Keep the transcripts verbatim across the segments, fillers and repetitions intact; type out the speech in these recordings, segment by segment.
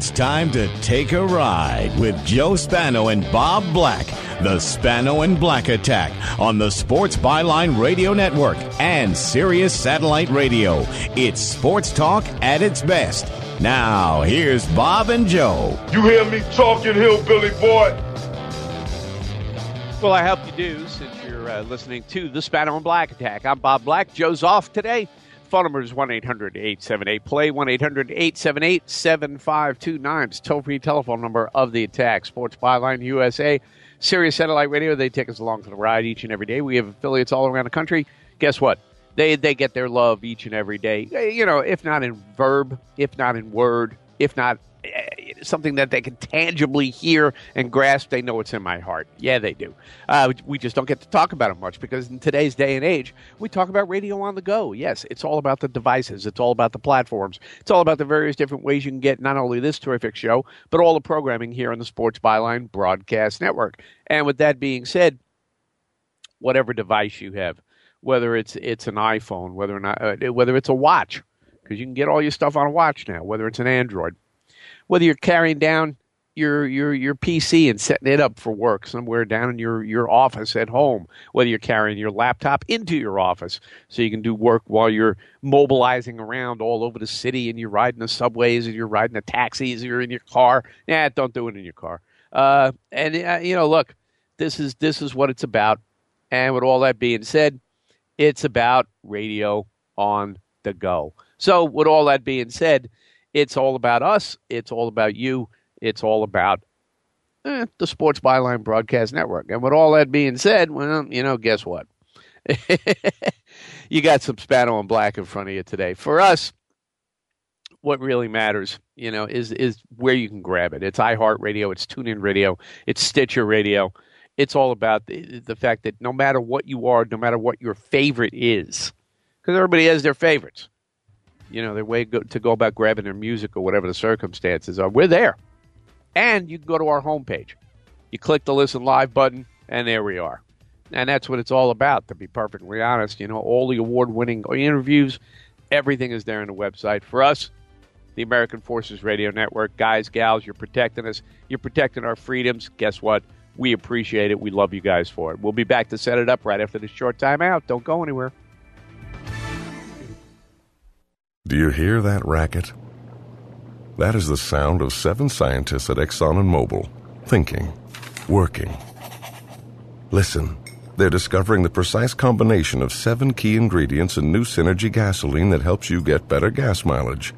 It's time to take a ride with Joe Spano and Bob Black. The Spano and Black Attack on the Sports Byline Radio Network and Sirius Satellite Radio. It's sports talk at its best. Now, here's Bob and Joe. You hear me talking, hillbilly boy? Well, I hope you do, since you're uh, listening to the Spano and Black Attack. I'm Bob Black. Joe's off today. Phone number is one eight hundred eight seven eight play, one eight hundred eight seven eight seven five two nine. It's toll-free telephone number of the Attack. Sports Byline U S A, Sirius Satellite Radio. They take us along for the ride each and every day. We have affiliates all around the country. Guess what? They they get their love each and every day. You know, if not in verb, if not in word, if not uh, something that they can tangibly hear and grasp, they know it's in my heart. Yeah, they do. Uh, we just don't get to talk about it much because in today's day and age, we talk about radio on the go. Yes, it's all about the devices. It's all about the platforms. It's all about the various different ways you can get not only this terrific show, but all the programming here on the Sports Byline Broadcast Network. And with that being said, whatever device you have, whether it's it's an iPhone, whether or not uh, whether it's a watch, because you can get all your stuff on a watch now, whether it's an Android, whether you're carrying down your your your P C and setting it up for work somewhere down in your, your office at home, whether you're carrying your laptop into your office so you can do work while you're mobilizing around all over the city and you're riding the subways and you're riding the taxis or you're in your car. Nah, don't do it in your car. Uh, and, uh, you know, look, this is this is what it's about. And with all that being said, it's about radio on the go. So with all that being said, it's all about us. It's all about you. It's all about eh, the Sports Byline Broadcast Network. And with all that being said, well, you know, guess what? You got some Spano and Black in front of you today. For us, what really matters, you know, is is where you can grab it. It's iHeartRadio. It's TuneIn Radio. It's Stitcher Radio. It's all about the, the fact that no matter what you are, no matter what your favorite is, because everybody has their favorites, you know, their way go, to go about grabbing their music or whatever the circumstances are, we're there. And you can go to our homepage. You click the Listen Live button, and there we are. And that's what it's all about, to be perfectly honest. You know, all the award-winning interviews, everything is there on the website. For us, the American Forces Radio Network, guys, gals, you're protecting us. You're protecting our freedoms. Guess what? We appreciate it. We love you guys for it. We'll be back to set it up right after this short time out. Don't go anywhere. Do you hear that racket? That is the sound of seven scientists at Exxon and Mobil, thinking, working. Listen, they're discovering the precise combination of seven key ingredients in new Synergy gasoline that helps you get better gas mileage.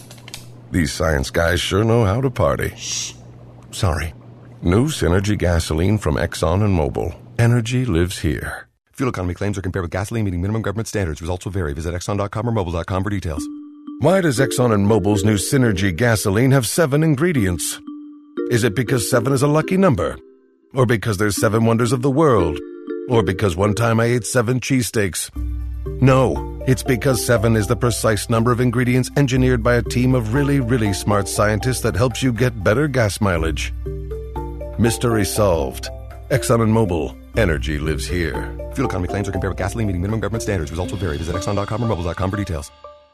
These science guys sure know how to party. Shh. Sorry. New Synergy gasoline from Exxon and Mobil. Energy lives here. Fuel economy claims are compared with gasoline meeting minimum government standards. Results will vary. Visit Exxon dot com or Mobil dot com for details. Why does Exxon and Mobil's new Synergy gasoline have seven ingredients? Is it because seven is a lucky number? Or because there's seven wonders of the world? Or because one time I ate seven cheesesteaks? No, it's because seven is the precise number of ingredients engineered by a team of really, really smart scientists that helps you get better gas mileage. Mystery solved. Exxon and Mobil. Energy lives here. Fuel economy claims are compared with gasoline meeting minimum government standards. Results will vary. Visit Exxon dot com or Mobil dot com for details.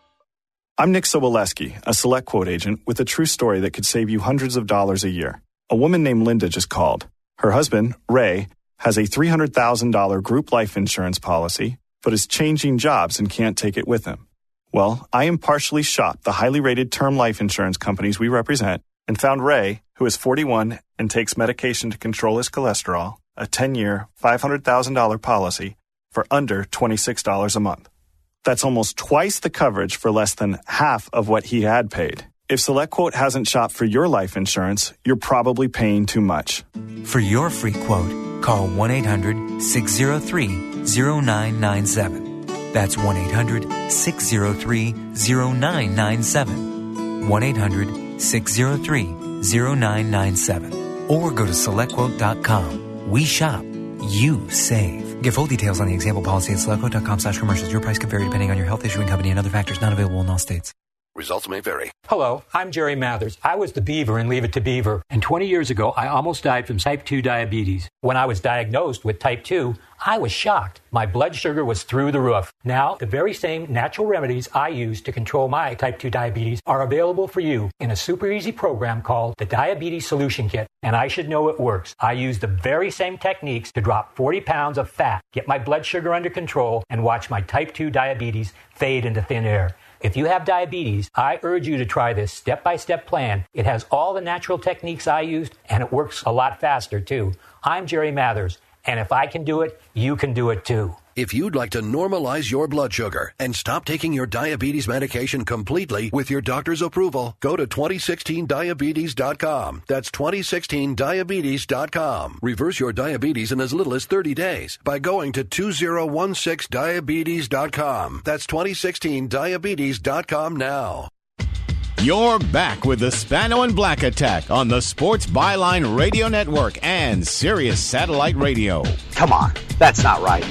I'm Nick Soboleski, a Select Quote agent with a true story that could save you hundreds of dollars a year. A woman named Linda just called. Her husband, Ray, has a three hundred thousand dollars group life insurance policy, but is changing jobs and can't take it with him. Well, I impartially shopped the highly rated term life insurance companies we represent and found Ray, who is forty-one and takes medication to control his cholesterol, a ten-year, five hundred thousand dollars policy for under twenty-six dollars a month. That's almost twice the coverage for less than half of what he had paid. If SelectQuote hasn't shopped for your life insurance, you're probably paying too much. For your free quote, call one eight hundred six oh three oh nine nine seven. That's one eight hundred six oh three oh nine nine seven. one eight hundred six oh three oh nine nine seven. Or go to select quote dot com. We shop. You save. Get full details on the example policy at select quote dot com slash commercials. Your price could vary depending on your health, issuing company, and other factors not available in all states. Results may vary. Hello, I'm Jerry Mathers. I was the Beaver in Leave It to Beaver. And twenty years ago, I almost died from type two diabetes. When I was diagnosed with type two, I was shocked. My blood sugar was through the roof. Now, the very same natural remedies I use to control my type two diabetes are available for you in a super easy program called the Diabetes Solution Kit. And I should know it works. I use the very same techniques to drop forty pounds of fat, get my blood sugar under control, and watch my type two diabetes fade into thin air. If you have diabetes, I urge you to try this step-by-step plan. It has all the natural techniques I used, and it works a lot faster, too. I'm Jerry Mathers, and if I can do it, you can do it, too. If you'd like to normalize your blood sugar and stop taking your diabetes medication completely with your doctor's approval, go to twenty sixteen diabetes dot com. That's twenty sixteen diabetes dot com. Reverse your diabetes in as little as thirty days by going to two thousand sixteen diabetes dot com. That's twenty sixteen diabetes dot com now. You're back with the Spano and Black Attack on the Sports Byline Radio Network and Sirius Satellite Radio. Come on, that's not right.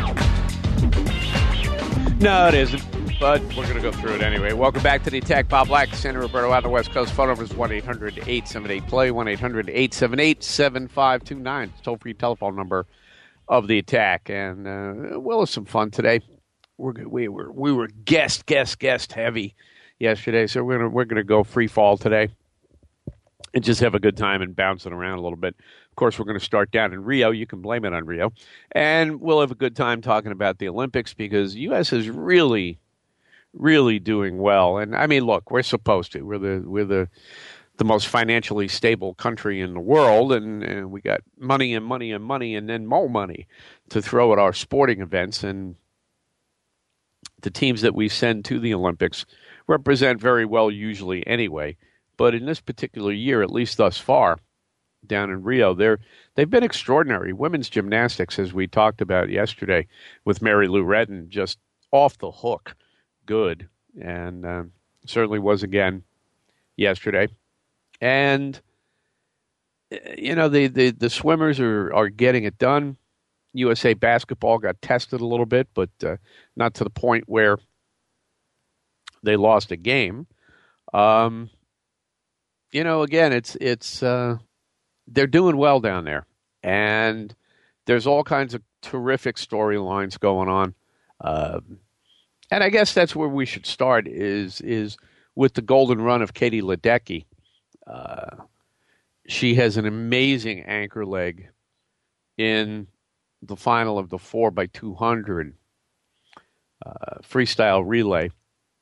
No, it isn't, but we're going to go through it anyway. Welcome back to the Attack. Bob Black, Santa Roberto out on the West Coast. Phone number is one eight hundred eight seven eight play, one eight hundred eight seven eight seven five two nine. Toll-free telephone number of the Attack. And uh, we'll have some fun today. We're, we were we were guest, guest, guest heavy yesterday, so we're gonna we're gonna go free fall today and just have a good time and bounce it around a little bit. Of course, we're going to start down in Rio. You can blame it on Rio, and we'll have a good time talking about the Olympics because U S is really, really doing well. And I mean, look, we're supposed to. We're the we're the the most financially stable country in the world, and, and we got money and money and money and then more money to throw at our sporting events. And the teams that we send to the Olympics represent very well usually anyway. But in this particular year, at least thus far, down in Rio, they're, they've been extraordinary. Women's gymnastics, as we talked about yesterday with Mary Lou Retton, just off the hook good. And uh, certainly was again yesterday. And, you know, the, the, the swimmers are, are getting it done. U S A basketball got tested a little bit, but uh, not to the point where they lost a game. Um, you know, again, it's it's uh, they're doing well down there, and there's all kinds of terrific storylines going on. Uh, and I guess that's where we should start is is with the golden run of Katie Ledecky. Uh, she has an amazing anchor leg in the final of the four by two hundred uh, freestyle relay.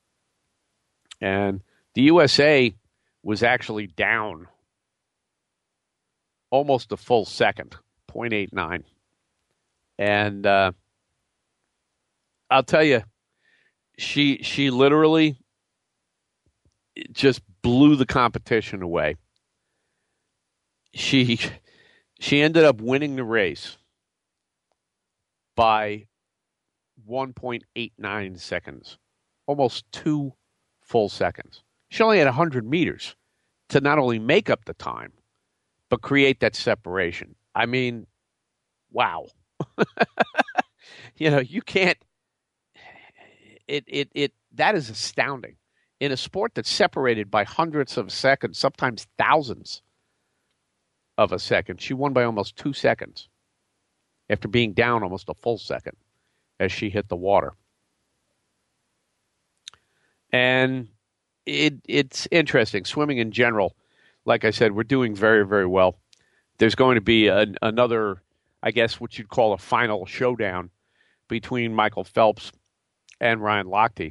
And the U S A was actually down almost a full second, zero point eight nine. And uh, I'll tell you, she she literally just blew the competition away. She she ended up winning the race by one point eight nine seconds, almost two full seconds. She only had one hundred meters to not only make up the time, but create that separation. I mean, wow. You know, you can't, it, it, it, that is astounding. In a sport that's separated by hundredths of a second, sometimes thousands of a second, she won by almost two seconds after being down almost a full second as she hit the water. And it it's interesting. Swimming in general, like I said, we're doing very, very well. There's going to be an, another, I guess, what you'd call a final showdown between Michael Phelps and Ryan Lochte.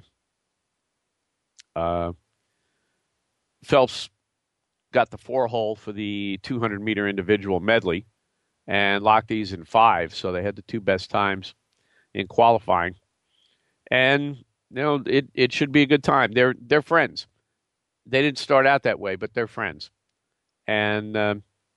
Uh, Phelps got the four hole for the two hundred meter individual medley, and Lochte's in five, so they had the two best times in qualifying. And you know, it, it should be a good time. They're they're friends. They didn't start out that way, but they're friends. And uh,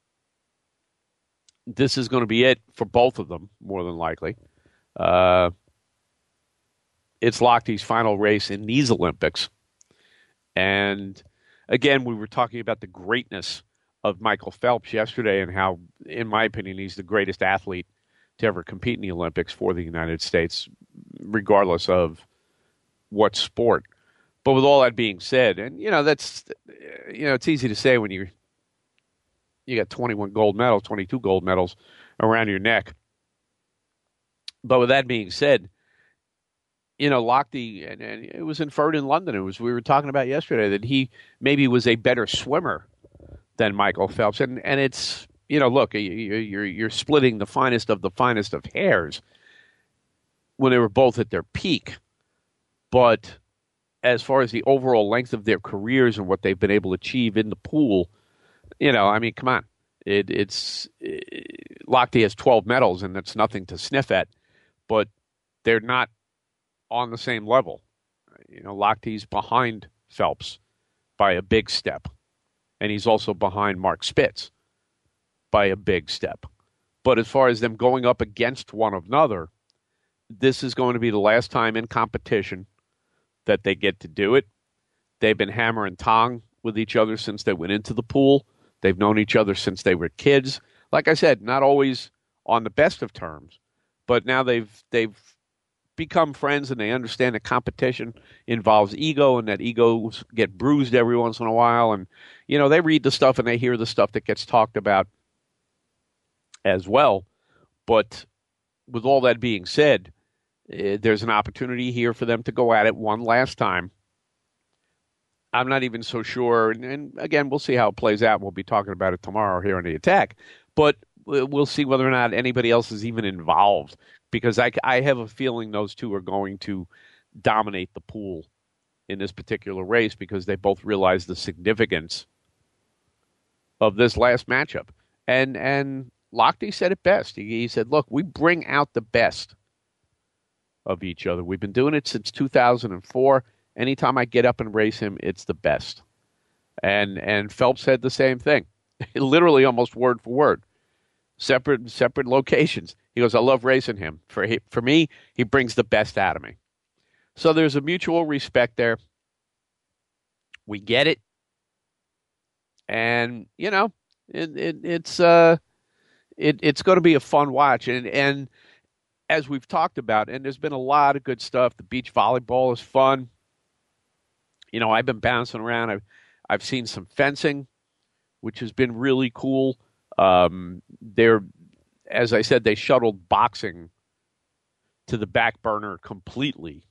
this is going to be it for both of them, more than likely. Uh, it's Lochte's final race in these Olympics. And again, we were talking about the greatness of Michael Phelps yesterday and how, in my opinion, he's the greatest athlete to ever compete in the Olympics for the United States, regardless of what sport. But with all that being said, and you know, that's, you know, it's easy to say when you you got twenty-one gold medals, twenty-two gold medals around your neck. But with that being said, you know, Lochte, and, and it was inferred in London, it was we were talking about yesterday, that he maybe was a better swimmer than Michael Phelps. And, and it's, you know, look, you're, you're splitting the finest of the finest of hairs when they were both at their peak. But as far as the overall length of their careers and what they've been able to achieve in the pool, you know, I mean, come on. It, it's it, Lochte has twelve medals, and that's nothing to sniff at. But they're not on the same level. You know, Lochte's behind Phelps by a big step. And he's also behind Mark Spitz by a big step. But as far as them going up against one another, this is going to be the last time in competition that they get to do it. They've been hammer and tong with each other since they went into the pool. They've known each other since they were kids. Like I said, not always on the best of terms, but now they've they've become friends, and they understand that competition involves ego, and that egos get bruised every once in a while. And, you know, they read the stuff and they hear the stuff that gets talked about as well. But with all that being said, uh, there's an opportunity here for them to go at it one last time. I'm not even so sure. And, and again, we'll see how it plays out. We'll be talking about it tomorrow here on The Attack. But we'll see whether or not anybody else is even involved, because I, I have a feeling those two are going to dominate the pool in this particular race, because they both realize the significance of this last matchup. And and Lochte said it best. He, he said, look, we bring out the best of each other. We've been doing it since two thousand four. Anytime I get up and race him, it's the best. And and Phelps said the same thing, literally almost word for word. Separate separate locations. He goes, I love racing him. For he, for me, he brings the best out of me. So there's a mutual respect there. We get it. And, you know, it, it, it's uh, it, it's going to be a fun watch. And, and as we've talked about, and there's been a lot of good stuff. The beach volleyball is fun. You know, I've been bouncing around. I've, I've seen some fencing, which has been really cool. Um, they're, as I said, they shuttled boxing to the back burner completely.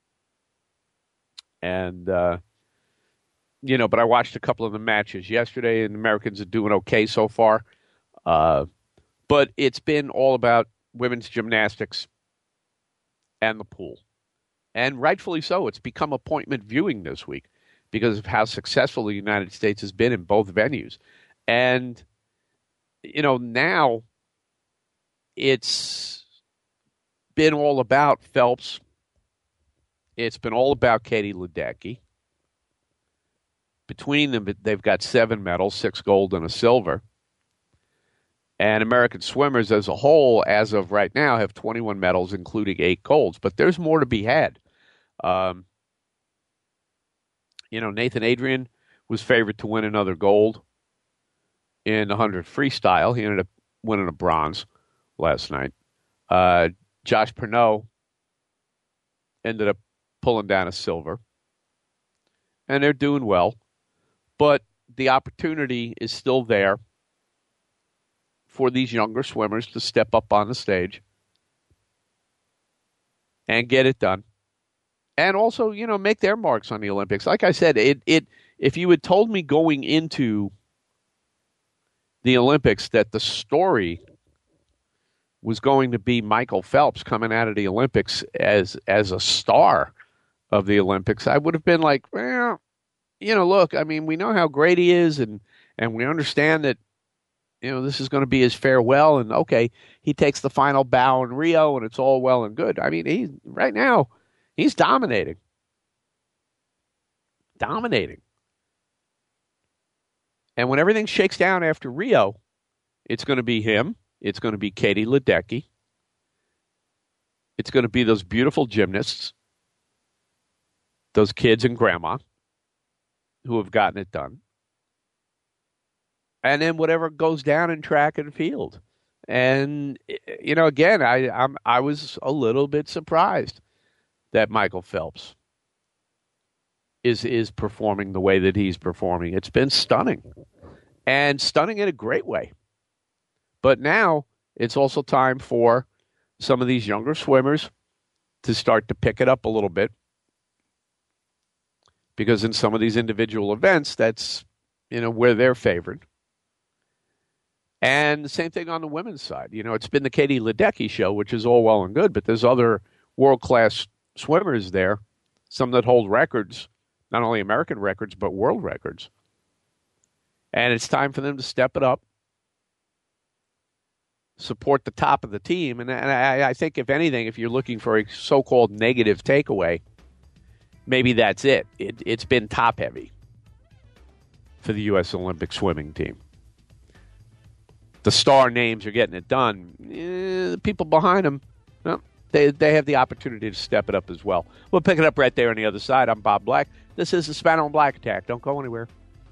And, uh, you know, but I watched a couple of the matches yesterday, and the Americans are doing okay so far. Uh, but it's been all about women's gymnastics and the pool. And rightfully so. It's become appointment viewing this week because of how successful the United States has been in both venues. And, you know, now it's been all about Phelps. It's been all about Katie Ledecky. Between them, they've got seven medals, six gold and a silver. And American swimmers as a whole, as of right now, have twenty-one medals, including eight golds. But there's more to be had. Um, you know, Nathan Adrian was favored to win another gold in the one hundred freestyle. He ended up winning a bronze last night. Uh, Josh Pernot ended up pulling down a silver. And they're doing well. But the opportunity is still there for these younger swimmers to step up on the stage and get it done. And also, you know, make their marks on the Olympics. Like I said, it it if you had told me going into the Olympics that the story was going to be Michael Phelps coming out of the Olympics as as a star of the Olympics, I would have been like, well, you know, look, I mean, we know how great he is, and, and we understand that, you know, this is going to be his farewell, and okay, he takes the final bow in Rio, and it's all well and good. I mean, he right now, he's dominating. Dominating. And when everything shakes down after Rio, it's going to be him. It's going to be Katie Ledecky. It's going to be those beautiful gymnasts, those kids and grandma who have gotten it done. And then whatever goes down in track and field. And, you know, again, I I'm, I was a little bit surprised that Michael Phelps is is performing the way that he's performing. It's been stunning. And stunning in a great way. But now it's also time for some of these younger swimmers to start to pick it up a little bit. Because in some of these individual events, that's, you know, where they're favored. And the same thing on the women's side. You know, it's been the Katie Ledecky show, which is all well and good, but there's other world-class swimmers there, some that hold records, not only American records, but world records. And it's time for them to step it up, support the top of the team. And, and I, I think, if anything, if you're looking for a so-called negative takeaway, maybe that's it. it. It's been top-heavy for the U S Olympic swimming team. The star names are getting it done. Eh, the people behind them, well, they, they have the opportunity to step it up as well. We'll pick it up right there on the other side. I'm Bob Black. This is the Spano and Black Attack. Don't go anywhere.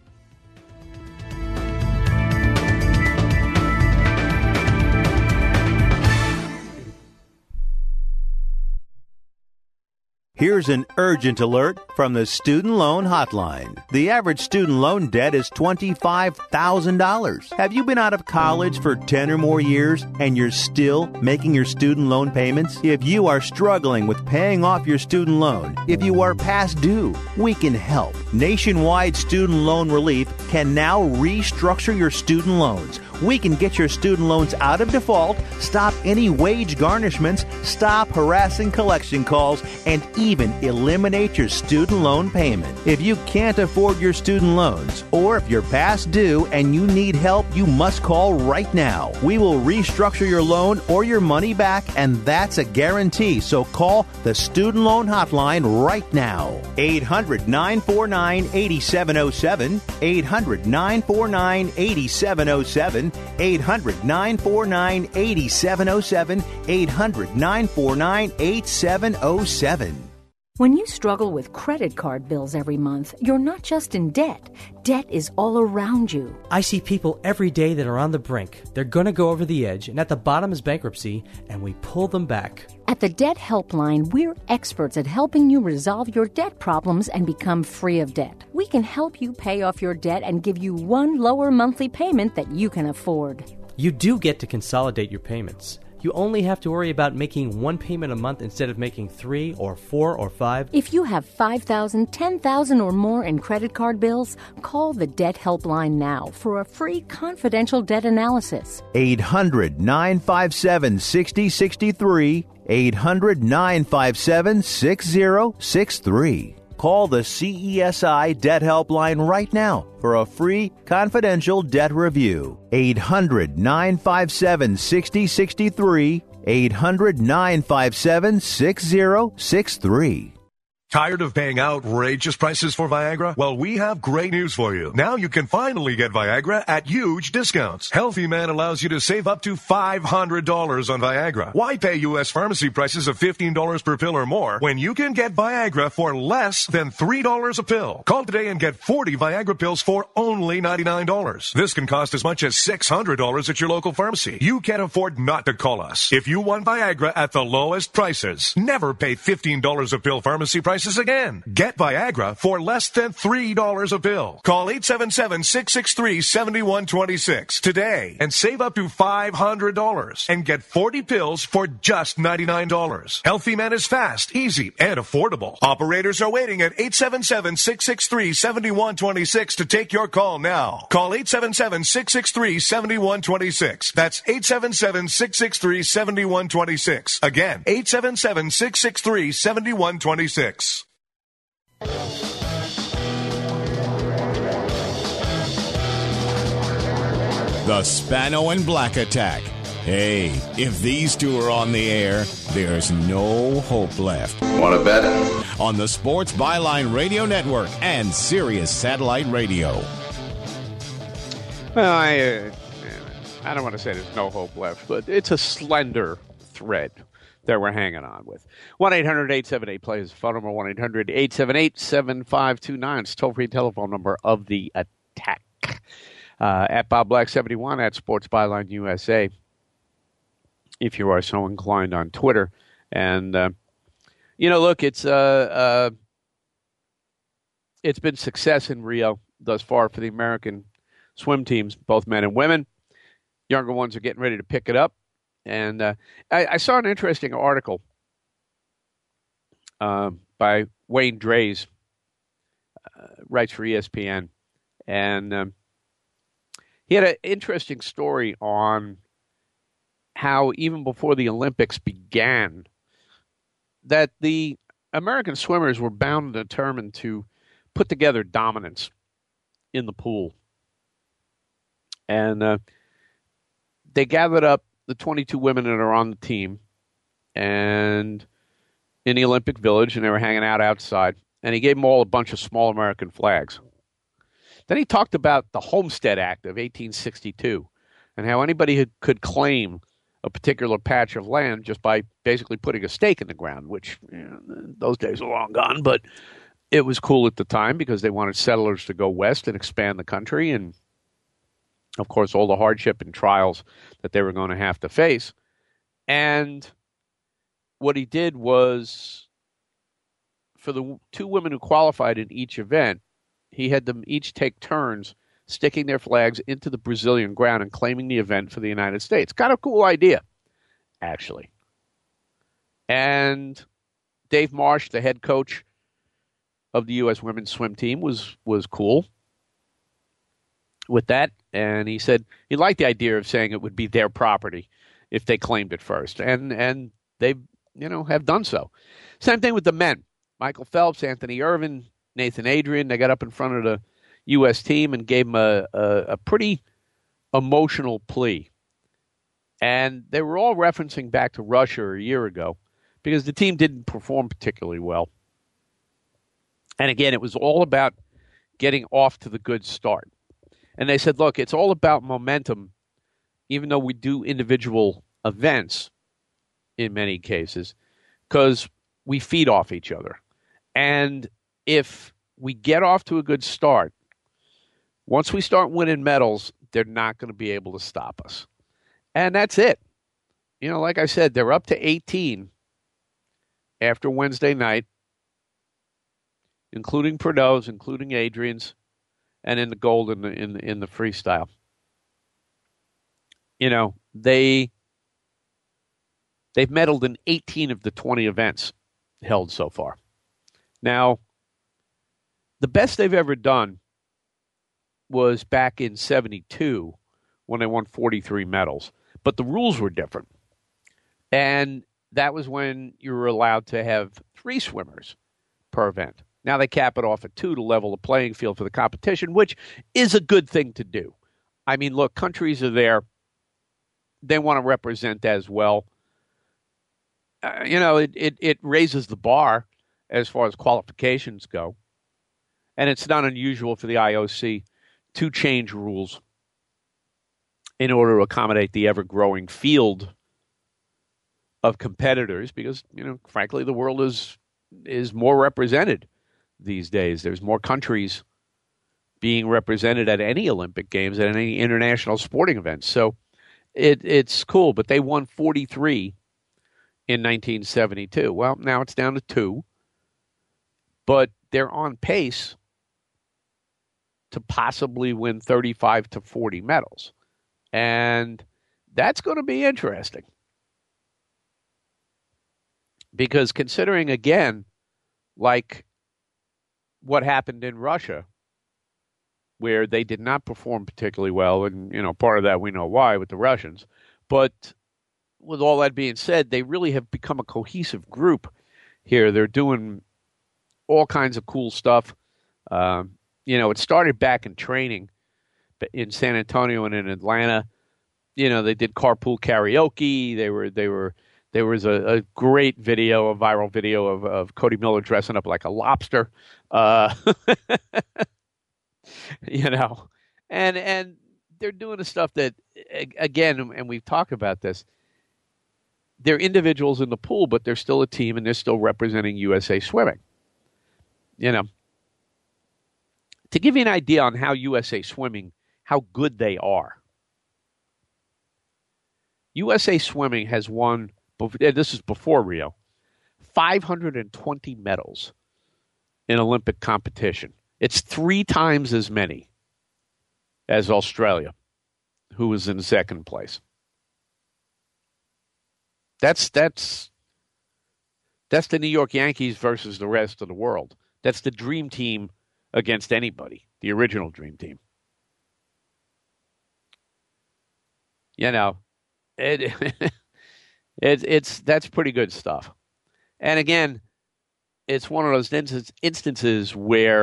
Here's an urgent alert from the Student Loan Hotline. The average student loan debt is twenty-five thousand dollars. Have you been out of college for ten or more years and you're still making your student loan payments? If you are struggling with paying off your student loan, if you are past due, we can help. Nationwide Student Loan Relief can now restructure your student loans. We can get your student loans out of default, stop any wage garnishments, stop harassing collection calls, and even eliminate your student loan payment. If you can't afford your student loans, or if you're past due and you need help, you must call right now. We will restructure your loan or your money back, and that's a guarantee. So call the Student Loan Hotline right now. eight hundred, nine four nine, eight seven zero seven. eight hundred, nine four nine, eight seven zero seven. eight hundred, nine four nine, eight seven zero seven. eight hundred, nine four nine, eight seven zero seven. When you struggle with credit card bills every month, you're not just in debt. Debt is all around you. I see people every day that are on the brink. They're going to go over the edge, and at the bottom is bankruptcy, and we pull them back. At the Debt Helpline, we're experts at helping you resolve your debt problems and become free of debt. We can help you pay off your debt and give you one lower monthly payment that you can afford. You do get to consolidate your payments. You only have to worry about making one payment a month instead of making three or four or five. If you have five thousand dollars, ten thousand dollars or more in credit card bills, call the Debt Helpline now for a free confidential debt analysis. eight hundred, nine five seven, six zero six three. eight hundred, nine five seven, six zero six three. Call the C E S I Debt Helpline right now for a free confidential debt review. eight hundred, nine five seven, six zero six three. eight hundred, nine five seven, six zero six three. Tired of paying outrageous prices for Viagra? Well, we have great news for you. Now you can finally get Viagra at huge discounts. Healthy Man allows you to save up to five hundred dollars on Viagra. Why pay U S pharmacy prices of fifteen dollars per pill or more when you can get Viagra for less than three dollars a pill? Call today and get forty Viagra pills for only ninety-nine dollars. This can cost as much as six hundred dollars at your local pharmacy. You can't afford not to call us. If you want Viagra at the lowest prices, never pay fifteen dollars a pill pharmacy prices again. Get Viagra for less than three dollars a pill. Call eight seven seven, six six three, seven one two six today and save up to five hundred dollars and get forty pills for just ninety-nine dollars. Healthy Man is fast, easy, and affordable. Operators are waiting at eight seven seven, six six three, seven one two six to take your call now. Call eight seven seven, six six three, seven one two six. That's eight seven seven, six six three, seven one two six. Again, eight seven seven, six six three, seven one two six. The Spano and Black Attack. Hey, if these two are on the air, there's no hope left. Want to bet? On the Sports Byline Radio Network and Sirius Satellite Radio. Well, I, uh, I don't want to say there's no hope left, but it's a slender thread that we're hanging on with. one eight hundred, eight seven eight, play is the phone number. one eight hundred, eight seven eight, seven five two nine. It's toll-free telephone number of the attack. Uh, at Bob Black seventy-one, at Sports Byline U S A, if you are so inclined on Twitter. And, uh, you know, look, it's uh, uh, it's been success in Rio thus far for the American swim teams, both men and women. Younger ones are getting ready to pick it up. And uh, I, I saw an interesting article uh, by Wayne Drays, uh, writes for E S P N, and um, he had an interesting story on how even before the Olympics began, that the American swimmers were bound and determined to put together dominance in the pool. And uh, they gathered up the twenty-two women that are on the team and in the Olympic Village, and they were hanging out outside. And he gave them all a bunch of small American flags. Then he talked about the Homestead Act of eighteen sixty-two and how anybody had, could claim a particular patch of land just by basically putting a stake in the ground, which you know, those days are long gone, but it was cool at the time because they wanted settlers to go west and expand the country, and of course all the hardship and trials that they were going to have to face. And what he did was, for the two women who qualified in each event, he had them each take turns sticking their flags into the Brazilian ground and claiming the event for the United States. Kind of cool idea, actually. And Dave Marsh, the head coach of the U S women's swim team, was was cool with that. And he said he liked the idea of saying it would be their property if they claimed it first. And and they, you know, have done so. Same thing with the men. Michael Phelps, Anthony Irvin, Nathan Adrian, they got up in front of the U S team and gave them a, a, a pretty emotional plea. And they were all referencing back to Russia a year ago because the team didn't perform particularly well. And again, it was all about getting off to the good start. And they said, look, it's all about momentum, even though we do individual events in many cases, because we feed off each other. And if we get off to a good start, once we start winning medals, they're not going to be able to stop us. And that's it. You know, like I said, they're up to eighteen after Wednesday night, including Perdot's, including Adrian's, and in the gold in the, in the, in the freestyle. You know, they, they've medaled in eighteen of the twenty events held so far. Now, the best they've ever done was back in seventy-two when they won forty-three medals. But the rules were different. And that was when you were allowed to have three swimmers per event. Now they cap it off at two to level the playing field for the competition, which is a good thing to do. I mean, look, countries are there. They want to represent as well. Uh, you know, it, it, it raises the bar as far as qualifications go. And it's not unusual for the I O C to change rules in order to accommodate the ever-growing field of competitors because, you know, frankly, the world is is more represented these days. There's more countries being represented at any Olympic Games, at any international sporting events. So it, it's cool, but they won forty-three in nineteen seventy-two. Well, now it's down to two, but they're on pace to possibly win thirty-five to forty medals. And that's going to be interesting. Because considering, again, like what happened in Russia, where they did not perform particularly well, and, you know, part of that we know why with the Russians. But with all that being said, they really have become a cohesive group here. They're doing all kinds of cool stuff. Um, you know, it started back in training in San Antonio and in Atlanta. You know, they did carpool karaoke. They were, they were, there was a, a great video, a viral video of, of Cody Miller dressing up like a lobster. Uh, you know, and, and they're doing the stuff that, again, and we've talked about this, they're individuals in the pool, but they're still a team and they're still representing U S A Swimming. You know, to give you an idea on how U S A Swimming, how good they are. U S A Swimming has won, this is before Rio, five hundred twenty medals in Olympic competition. It's three times as many as Australia, who was in second place. That's that's that's the New York Yankees versus the rest of the world. That's the dream team against anybody, the original dream team. You know, it, it it's that's pretty good stuff. And again, it's one of those instance, instances where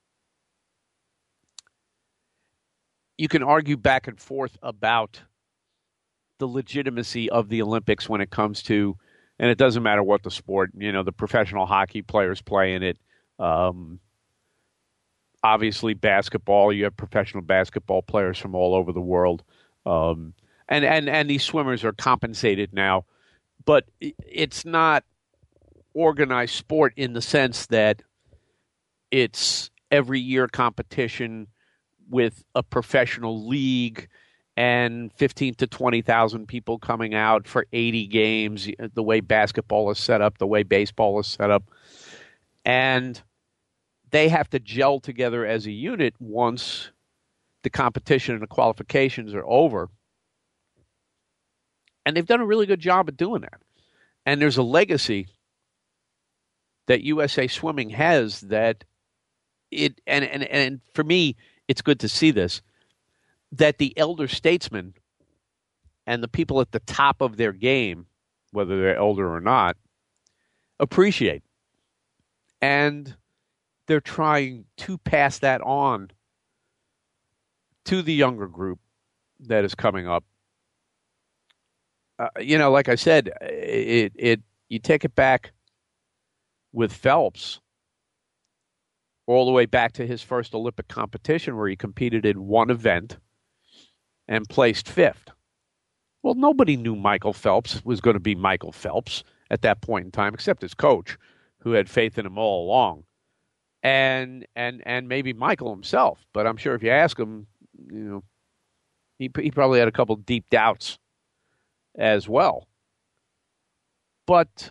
you can argue back and forth about the legitimacy of the Olympics when it comes to, and it doesn't matter what the sport, you know, the professional hockey players play in it. Um, obviously, basketball, you have professional basketball players from all over the world. Um, and, and, and these swimmers are compensated now, but it's not organized sport in the sense that it's every year competition with a professional league and fifteen to twenty thousand people coming out for eighty games, the way basketball is set up, the way baseball is set up. And they have to gel together as a unit once the competition and the qualifications are over. And they've done a really good job of doing that. And there's a legacy that U S A Swimming has that it, and, and, and for me, it's good to see this, that the elder statesmen and the people at the top of their game, whether they're elder or not, appreciate. And they're trying to pass that on to the younger group that is coming up. Uh, you know, like I said, it it you take it back with Phelps all the way back to his first Olympic competition where he competed in one event and placed fifth. Well, nobody knew Michael Phelps was going to be Michael Phelps at that point in time, except his coach, who had faith in him all along. And and and maybe Michael himself. But I'm sure if you ask him, you know, he he probably had a couple deep doubts as well. But,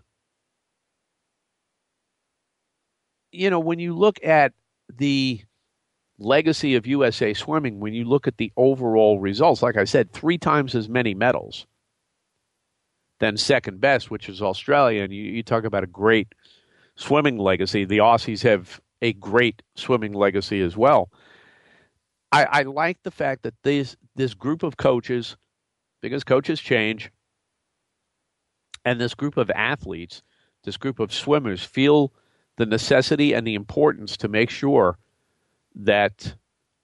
you know, when you look at the legacy of U S A Swimming, when you look at the overall results, like I said, three times as many medals than second best, which is Australia. And you, you talk about a great swimming legacy. The Aussies have a great swimming legacy as well. I, I like the fact that this this group of coaches, because coaches change, and this group of athletes, this group of swimmers feel the necessity and the importance to make sure that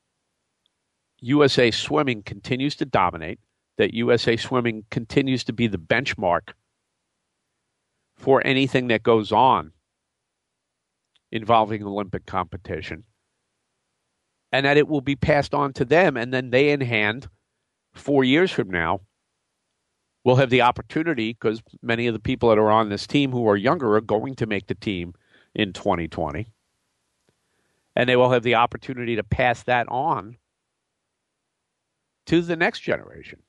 U S A Swimming continues to dominate, that U S A Swimming continues to be the benchmark for anything that goes on involving Olympic competition, and that it will be passed on to them, and then they in hand, four years from now, will have the opportunity, because many of the people that are on this team who are younger are going to make the team in twenty twenty. And they will have the opportunity to pass that on to the next generation.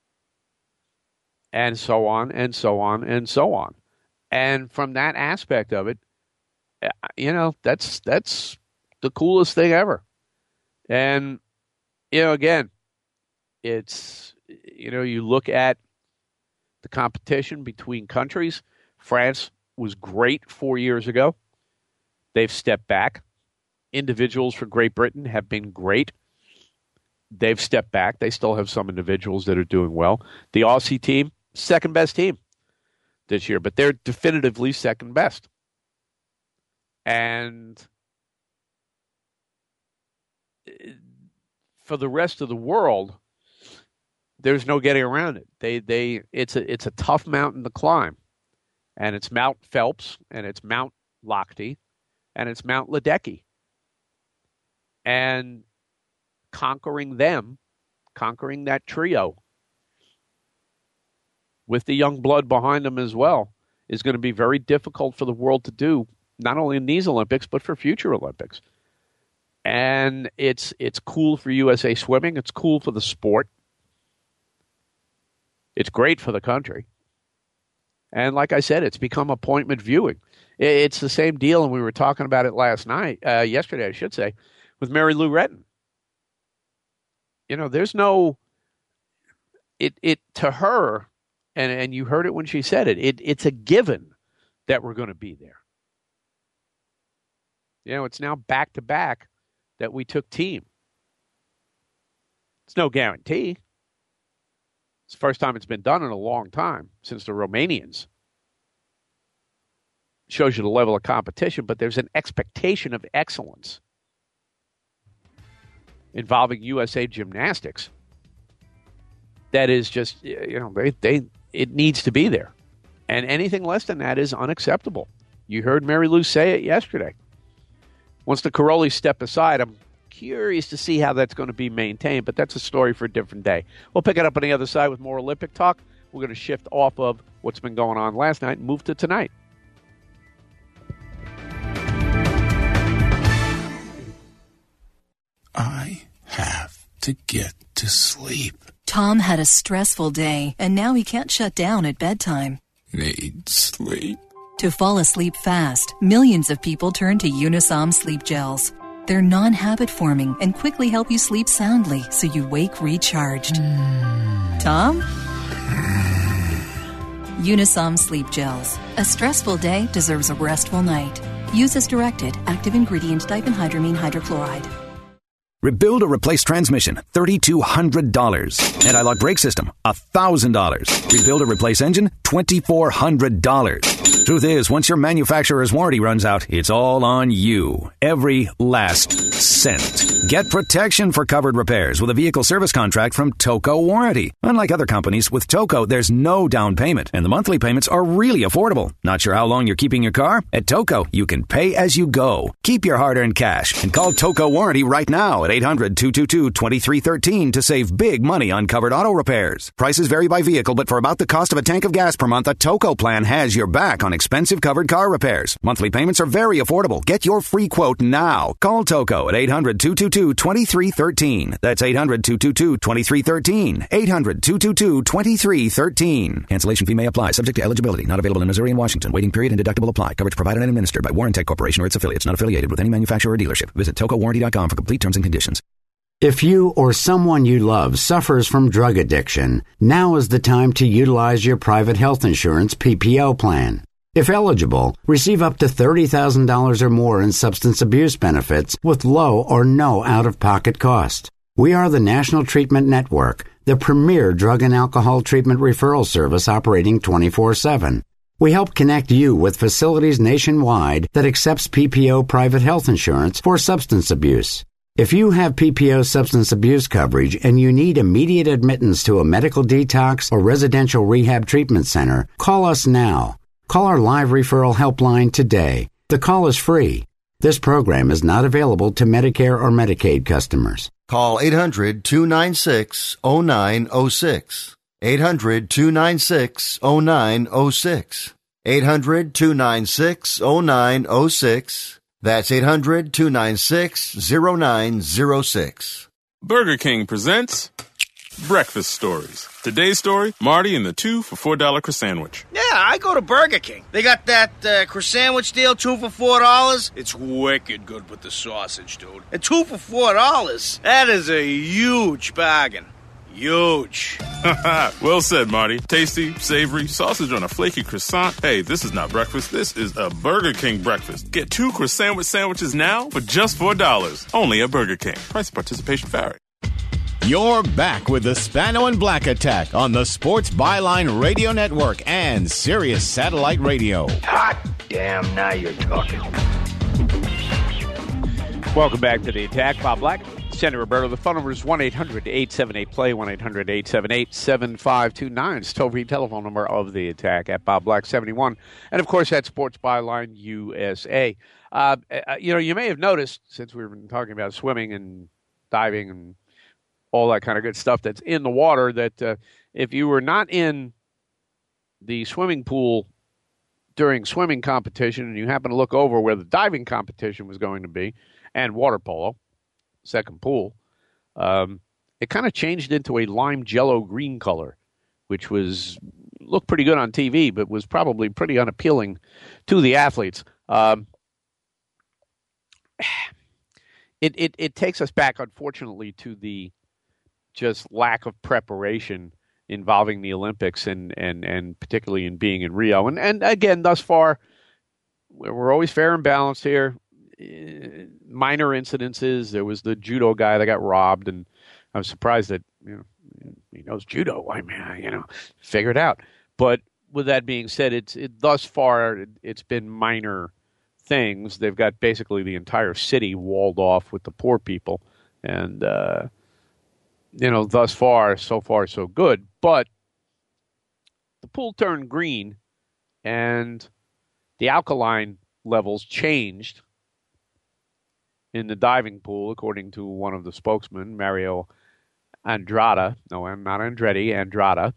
And so on, and so on, and so on. And from that aspect of it, you know, that's that's the coolest thing ever. And, you know, again, it's, you know, you look at the competition between countries. France was great four years ago. They've stepped back. Individuals for Great Britain have been great. They've stepped back. They still have some individuals that are doing well. The Aussie team, second best team this year, but they're definitively second best. And for the rest of the world, there's no getting around it. They they it's a it's a tough mountain to climb. And it's Mount Phelps, and it's Mount Lochte, and it's Mount Ledecky. And conquering them, conquering that trio, with the young blood behind them as well, is going to be very difficult for the world to do, not only in these Olympics, but for future Olympics. And it's it's cool for U S A Swimming. It's cool for the sport. It's great for the country. And like I said, it's become appointment viewing. It's the same deal, and we were talking about it last night, uh, yesterday, I should say, with Mary Lou Retton. You know, there's no, it, it, to her, And and you heard it when she said it. it it's a given that we're going to be there. You know, it's now back-to-back that we took team. It's no guarantee. It's the first time it's been done in a long time, since the Romanians. Shows you the level of competition, but there's an expectation of excellence involving U S A Gymnastics that is just, you know, they, they it needs to be there. And anything less than that is unacceptable. You heard Mary Lou say it yesterday. Once the Carollis step aside, I'm curious to see how that's going to be maintained, but that's a story for a different day. We'll pick it up on the other side with more Olympic talk. We're going to shift off of what's been going on last night and move to tonight. I have to get to sleep. Tom had a stressful day, and now he can't shut down at bedtime. Need sleep. To fall asleep fast, millions of people turn to Unisom sleep gels. They're non-habit forming and quickly help you sleep soundly so you wake recharged. Mm. Tom? Mm. Unisom sleep gels. A stressful day deserves a restful night. Use as directed. Active ingredient diphenhydramine hydrochloride. Rebuild or replace transmission, three thousand two hundred dollars. Anti-lock brake system, one thousand dollars. Rebuild or replace engine, two thousand four hundred dollars. Truth is, once your manufacturer's warranty runs out, it's all on you. Every last cent. Get protection for covered repairs with a vehicle service contract from Toco Warranty. Unlike other companies, with Toco, there's no down payment, and the monthly payments are really affordable. Not sure how long you're keeping your car? At Toco, you can pay as you go. Keep your hard-earned cash and call Toco Warranty right now at eight hundred, two two two, two three one three to save big money on covered auto repairs. Prices vary by vehicle, but for about the cost of a tank of gas per month, a Toco plan has your back on expensive covered car repairs. Monthly payments are very affordable. Get your free quote now. Call Toco at eight hundred, two two two, two three one three. That's eight hundred, two two two, two three one three. eight hundred, two two two, two three one three. Cancellation fee may apply. Subject to eligibility. Not available in Missouri and Washington. Waiting period and deductible apply. Coverage provided and administered by Warrantech Corporation or its affiliates. Not affiliated with any manufacturer or dealership. Visit toco warranty dot com for complete terms and conditions. If you or someone you love suffers from drug addiction, now is the time to utilize your private health insurance P P O plan. If eligible, receive up to thirty thousand dollars or more in substance abuse benefits with low or no out-of-pocket cost. We are the National Treatment Network, the premier drug and alcohol treatment referral service operating twenty-four seven. We help connect you with facilities nationwide that accepts P P O private health insurance for substance abuse. If you have P P O substance abuse coverage and you need immediate admittance to a medical detox or residential rehab treatment center, call us now. Call our live referral helpline today. The call is free. This program is not available to Medicare or Medicaid customers. Call eight hundred, two nine six, zero nine zero six. eight hundred, two nine six, zero nine zero six. eight hundred, two nine six, zero nine zero six. That's eight hundred, two nine six, zero nine zero six. Burger King presents Breakfast Stories. Today's story, Marty and the two for four dollar croissant. Yeah, I go to Burger King. They got that uh, croissant deal, two for four dollars. It's wicked good with the sausage, dude. And two for four dollars. That is a huge bargain. Huge. Well said, Marty. Tasty, savory, sausage on a flaky croissant. Hey, this is not breakfast. This is a Burger King breakfast. Get two croissant sandwiches now for just four dollars. Only at Burger King. Price and participation vary. You're back with the Spano and Black Attack on the Sports Byline Radio Network and Sirius Satellite Radio. Hot damn, now you're talking. Welcome back to the Attack. Bob Black, Sandy Roberto. The phone number is one eight hundred, eight seven eight, play, one eight hundred, eight seven eight, seven five two nine. It's toll-free telephone number of the Attack at Bob Black seventy-one. And, of course, at Sports Byline U S A. Uh, you know, you may have noticed, since we've been talking about swimming and diving and all that kind of good stuff that's in the water, that uh, if you were not in the swimming pool during swimming competition and you happen to look over where the diving competition was going to be and water polo, second pool, um, it kind of changed into a lime jello green color, which was looked pretty good on T V, but was probably pretty unappealing to the athletes. Um, it, it, it takes us back, unfortunately, to the just lack of preparation involving the Olympics and, and, and particularly in being in Rio. And, and again, thus far, we're always fair and balanced here. Uh, minor incidences. There was the judo guy that got robbed, and I was surprised that, you know, he knows judo. I mean, you know, figure it out. But with that being said, it's it, thus far it, it's been minor things. They've got basically the entire city walled off with the poor people, and uh, you know, thus far, so far, so good. But the pool turned green, and the alkaline levels changed in the diving pool, according to one of the spokesmen, Mario Andrada. No, I'm not Andretti, Andrada.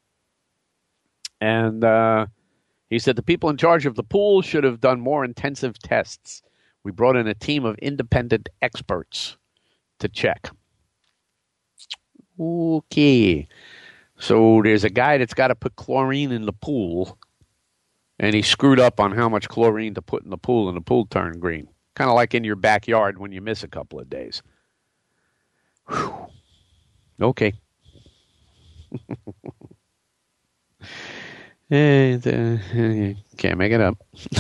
And uh, he said the people in charge of the pool should have done more intensive tests. We brought in a team of independent experts to check. Okay. So there's a guy that's got to put chlorine in the pool, and he screwed up on how much chlorine to put in the pool, and the pool turned green. Kind of like in your backyard when you miss a couple of days. Whew. Okay. And, uh, can't make it up.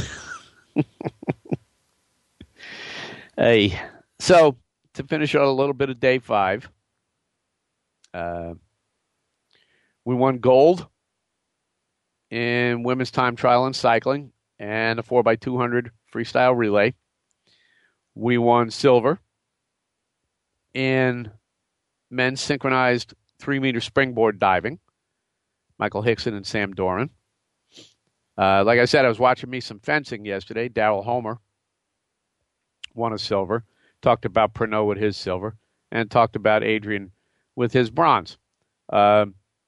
Hey, so to finish out a little bit of day five, uh, we won gold in women's time trial and cycling and a four by two hundred freestyle relay. We won silver in men's synchronized three-meter springboard diving. Michael Hickson and Sam Doran. Uh, like I said, I was watching me some fencing yesterday. Daryl Homer won a silver. Talked about Pernod with his silver. And talked about Adrian with his bronze. Uh,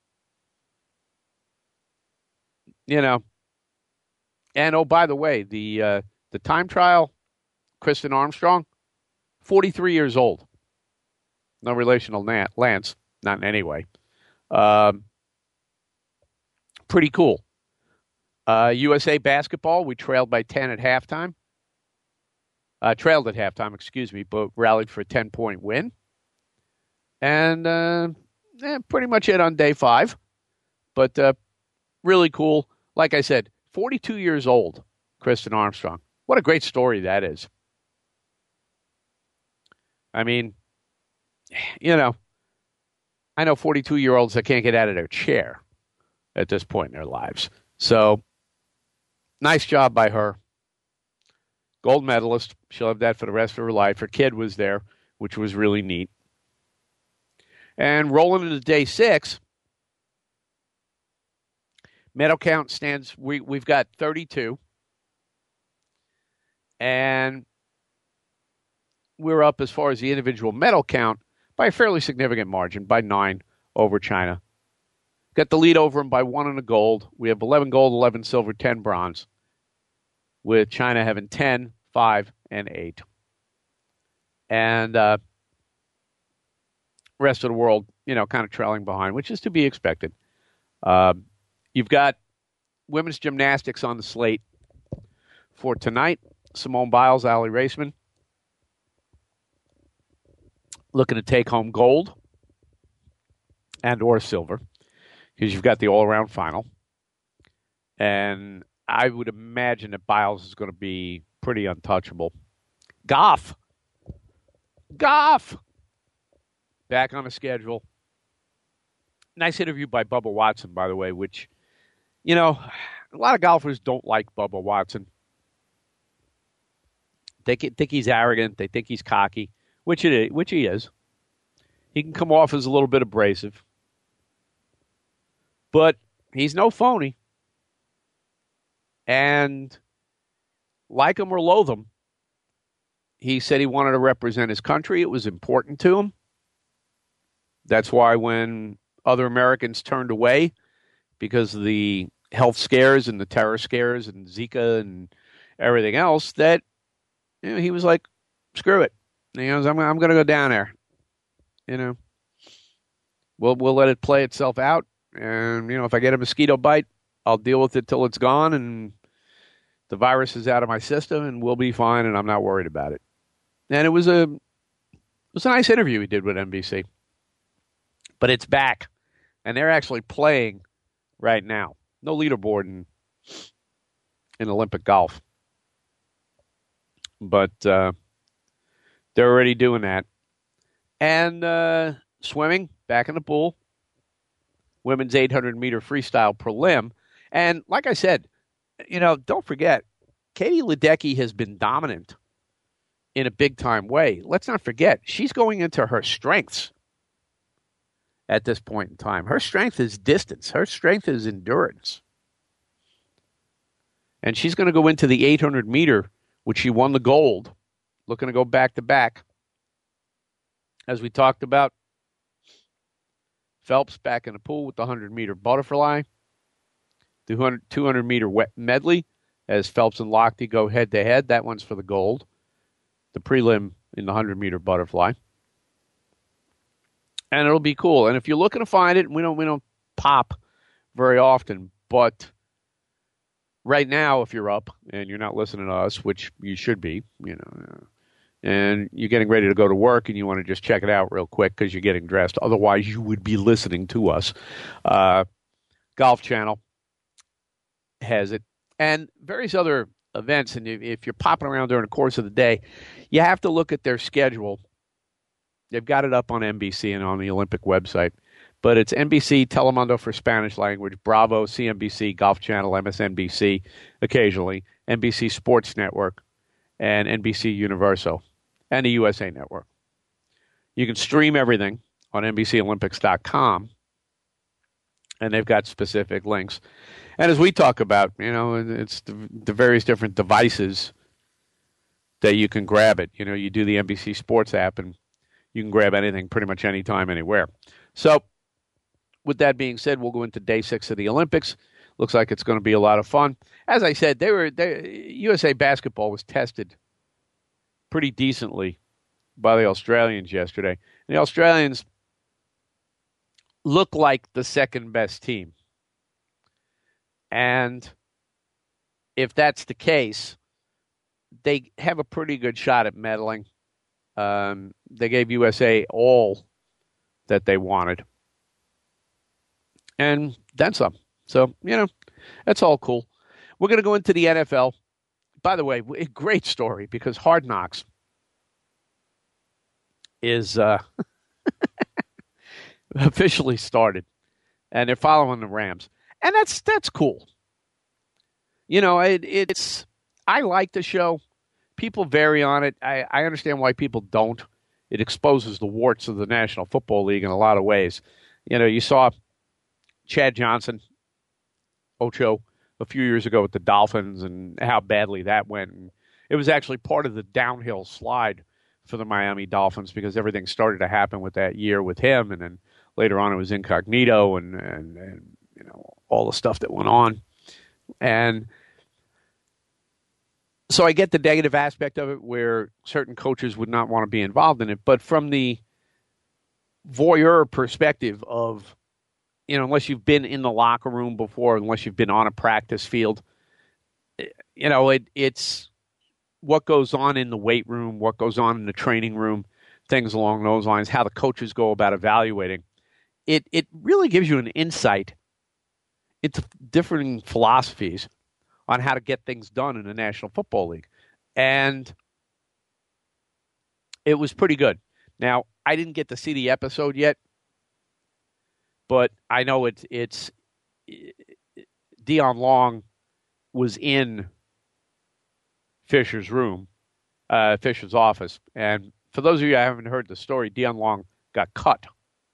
you know. And, oh, by the way, the uh, the time trial, Kristen Armstrong, forty-three years old. No relation to Lance, not in any way. Um, pretty cool. Uh, U S A basketball, we trailed by ten at halftime. Uh, trailed at halftime, excuse me, but rallied for a ten-point win. And uh, eh, pretty much it on day five. But uh, really cool. Like I said, forty-two years old, Kristen Armstrong. What a great story that is. I mean, you know, I know forty-two-year-olds that can't get out of their chair at this point in their lives. So, nice job by her. Gold medalist. She'll have that for the rest of her life. Her kid was there, which was really neat. And rolling into day six, medal count stands, we, we've got thirty-two. And we're up as far as the individual medal count by a fairly significant margin, by nine over China. Got the lead over them by one and a gold. We have eleven gold, eleven silver, ten bronze, with China having ten, five, and eight. And uh, rest of the world, you know, kind of trailing behind, which is to be expected. Uh, you've got women's gymnastics on the slate for tonight. Simone Biles, Allie Raceman, looking to take home gold and or silver, because you've got the all-around final. And I would imagine that Biles is going to be pretty untouchable. Goff. Goff. Back on the schedule. Nice interview by Bubba Watson, by the way, which, you know, a lot of golfers don't like Bubba Watson. They think he's arrogant. They think he's cocky, which it is, which he is. He can come off as a little bit abrasive. But he's no phony. And like him or loathe him, he said he wanted to represent his country. It was important to him. That's why when other Americans turned away because of the health scares and the terror scares and Zika and everything else, that, you know, he was like, screw it. You know, I'm, I'm going to go down there. You know, we'll we'll let it play itself out. And, you know, if I get a mosquito bite, I'll deal with it till it's gone and the virus is out of my system and we'll be fine and I'm not worried about it. And it was a it was a nice interview he did with N B C. But it's back. And they're actually playing right now. No leaderboard in, in Olympic golf. But uh, they're already doing that. And uh, swimming, back in the pool. Women's eight hundred meter freestyle prelim. And like I said, you know, don't forget, Katie Ledecky has been dominant in a big-time way. Let's not forget, she's going into her strengths at this point in time. Her strength is distance. Her strength is endurance. And she's going to go into the eight hundred meter, which she won the gold, looking to go back-to-back. As we talked about, Phelps back in the pool with the one hundred meter butterfly. The two hundred meter medley, as Phelps and Lochte go head-to-head. That one's for the gold. The prelim in the one hundred meter butterfly. And it'll be cool. And if you're looking to find it, we don't we don't pop very often, but right now, if you're up and you're not listening to us, which you should be, you know, and you're getting ready to go to work and you want to just check it out real quick because you're getting dressed. Otherwise, you would be listening to us. Uh, Golf Channel has it. And various other events. And if you're popping around during the course of the day, you have to look at their schedule. They've got it up on N B C and on the Olympic website. But it's N B C, Telemundo for Spanish language, Bravo, C N B C, Golf Channel, M S N B C, occasionally, N B C Sports Network, and N B C Universal, and the U S A Network. You can stream everything on N B C Olympics dot com, and they've got specific links. And as we talk about, you know, it's the, the various different devices that you can grab it. You know, you do the N B C Sports app, and you can grab anything pretty much anytime, anywhere. So, with that being said, we'll go into day six of the Olympics. Looks like it's going to be a lot of fun. As I said, they were they, U S A Basketball was tested pretty decently by the Australians yesterday. And the Australians look like the second best team. And if that's the case, they have a pretty good shot at medaling. Um, they gave U S A all that they wanted. And then some. So, you know, that's all cool. We're going to go into the N F L. By the way, a great story because Hard Knocks is uh, officially started. And they're following the Rams. And that's that's cool. You know, it, it's I like the show. People vary on it. I, I understand why people don't. It exposes the warts of the National Football League in a lot of ways. You know, you saw Chad Johnson, Ocho, a few years ago with the Dolphins and how badly that went. And it was actually part of the downhill slide for the Miami Dolphins because everything started to happen with that year with him. And then later on it was incognito and, and, and you know, all the stuff that went on. And so I get the negative aspect of it where certain coaches would not want to be involved in it. But from the voyeur perspective of, you know, unless you've been in the locker room before, unless you've been on a practice field, you know, it, it's what goes on in the weight room, what goes on in the training room, things along those lines, how the coaches go about evaluating. It, it really gives you an insight into different philosophies on how to get things done in the National Football League. And it was pretty good. Now, I didn't get to see the episode yet, but I know it's, it's Dion Long was in Fisher's room, uh, Fisher's office. And for those of you who haven't heard the story, Dion Long got cut.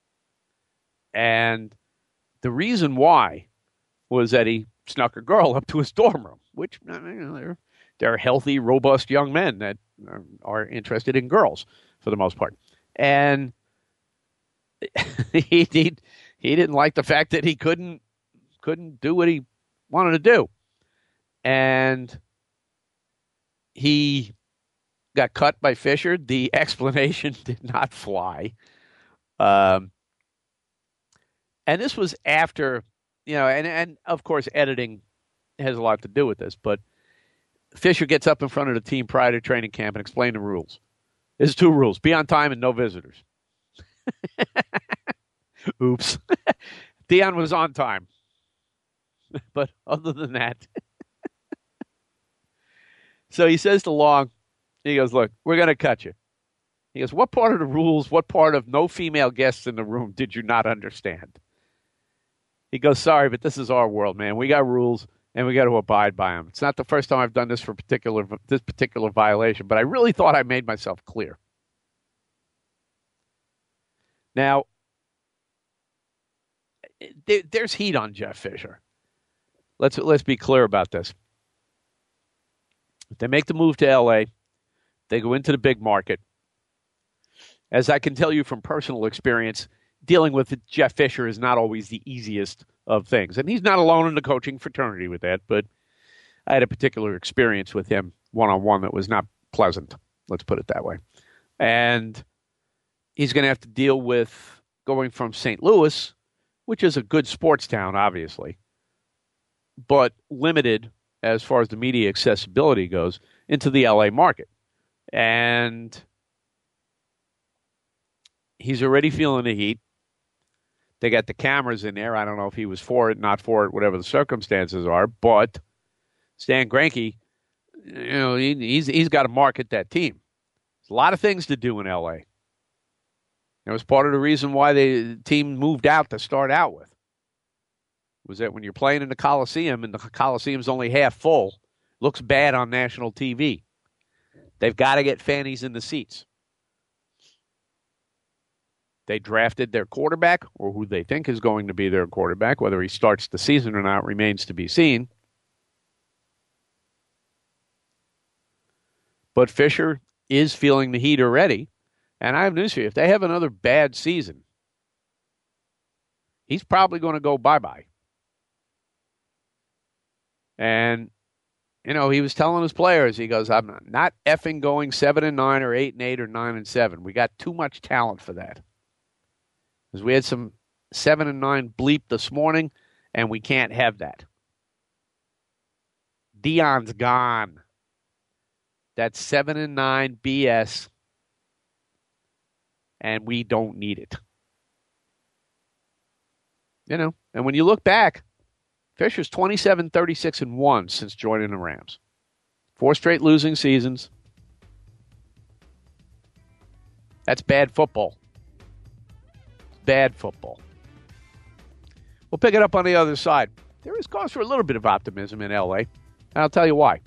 And the reason why was that he snuck a girl up to his dorm room, which, you know, they're, they're healthy, robust young men that are, are interested in girls for the most part. And he, he he didn't like the fact that he couldn't couldn't do what he wanted to do. And he got cut by Fisher. The explanation did not fly. Um, and this was after, you know, and, and of course, editing has a lot to do with this, but Fisher gets up in front of the team prior to training camp and explain the rules. There's two rules: be on time and no visitors. Oops. Deion was on time. But other than that. So he says to Long, he goes, look, we're going to cut you. He goes, what part of the rules, what part of no female guests in the room did you not understand? He goes, sorry, but this is our world, man. We got rules, and we got to abide by them. It's not the first time I've done this for particular this particular violation, but I really thought I made myself clear. Now, there, there's heat on Jeff Fisher. Let's let's be clear about this. If they make the move to L A, they go into the big market. As I can tell you from personal experience, dealing with Jeff Fisher is not always the easiest of things. And he's not alone in the coaching fraternity with that, but I had a particular experience with him one-on-one that was not pleasant, let's put it that way. And he's going to have to deal with going from Saint Louis, which is a good sports town, obviously, but limited as far as the media accessibility goes, into the L A market. And he's already feeling the heat. They got the cameras in there. I don't know if he was for it, not for it, whatever the circumstances are. But Stan Kroenke, you know, he, he's he's got to market that team. There's a lot of things to do in L A. It was part of the reason why the team moved out to start out with. Was that when you're playing in the Coliseum and the Coliseum's only half full, looks bad on national T V. They've got to get fannies in the seats. They drafted their quarterback, or who they think is going to be their quarterback. Whether he starts the season or not remains to be seen. But Fisher is feeling the heat already. And I have news for you. If they have another bad season, he's probably going to go bye-bye. And, you know, he was telling his players, he goes, I'm not effing going seven and nine or eight and eight or nine and seven. We got too much talent for that. Because we had some seven and nine bleep this morning, and we can't have that. Deion's gone. That's seven and nine B S, and we don't need it. You know, and when you look back, Fisher's twenty-seven, thirty-six, and one since joining the Rams. Four straight losing seasons. That's bad football. Bad football. We'll pick it up on the other side. There is cause for a little bit of optimism in L A, and I'll tell you why.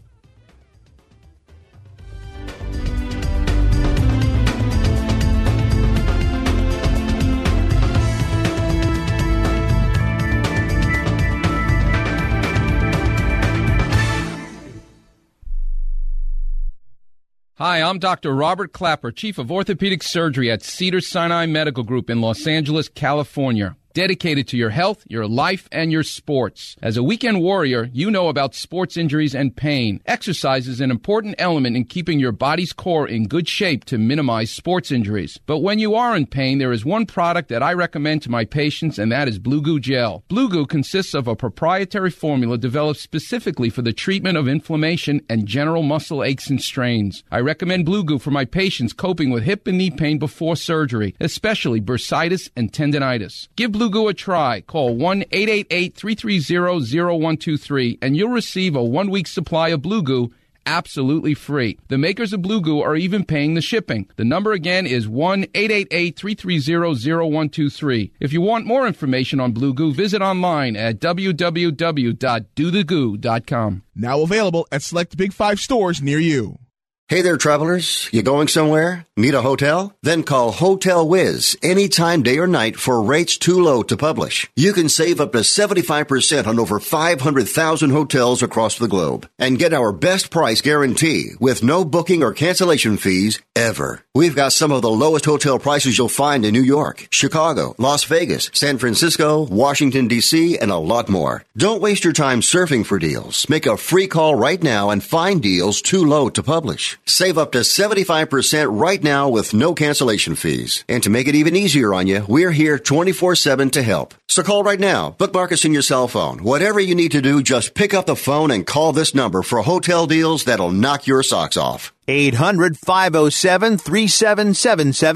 Hi, I'm Doctor Robert Clapper, Chief of Orthopedic Surgery at Cedars-Sinai Medical Group in Los Angeles, California. Dedicated to your health, your life, and your sports. As a weekend warrior, you know about sports injuries and pain. Exercise is an important element in keeping your body's core in good shape to minimize sports injuries. But when you are in pain, there is one product that I recommend to my patients, and that is Blue Goo Gel. Blue Goo consists of a proprietary formula developed specifically for the treatment of inflammation and general muscle aches and strains. I recommend Blue Goo for my patients coping with hip and knee pain before surgery, especially bursitis and tendinitis. Give Blue Blue Goo a try. Call one eight eight eight, three three zero, zero one two three and you'll receive a one-week supply of Blue Goo absolutely free. The makers of Blue Goo are even paying the shipping. The number again is one eight eight eight, three three zero, zero one two three. If you want more information on Blue Goo, visit online at w w w dot do the goo dot com. Now available at select Big Five stores near you. Hey there, travelers. You going somewhere? Need a hotel? Then call Hotel Wiz anytime, day or night, for rates too low to publish. You can save up to seventy-five percent on over five hundred thousand hotels across the globe and get our best price guarantee with no booking or cancellation fees ever. We've got some of the lowest hotel prices you'll find in New York, Chicago, Las Vegas, San Francisco, Washington, D C, and a lot more. Don't waste your time surfing for deals. Make a free call right now and find deals too low to publish. Save up to seventy-five percent right now with no cancellation fees. And to make it even easier on you, we're here twenty-four seven to help. So call right now. Bookmark us in your cell phone. Whatever you need to do, just pick up the phone and call this number for hotel deals that'll knock your socks off. eight hundred, five oh seven, three seven seven seven.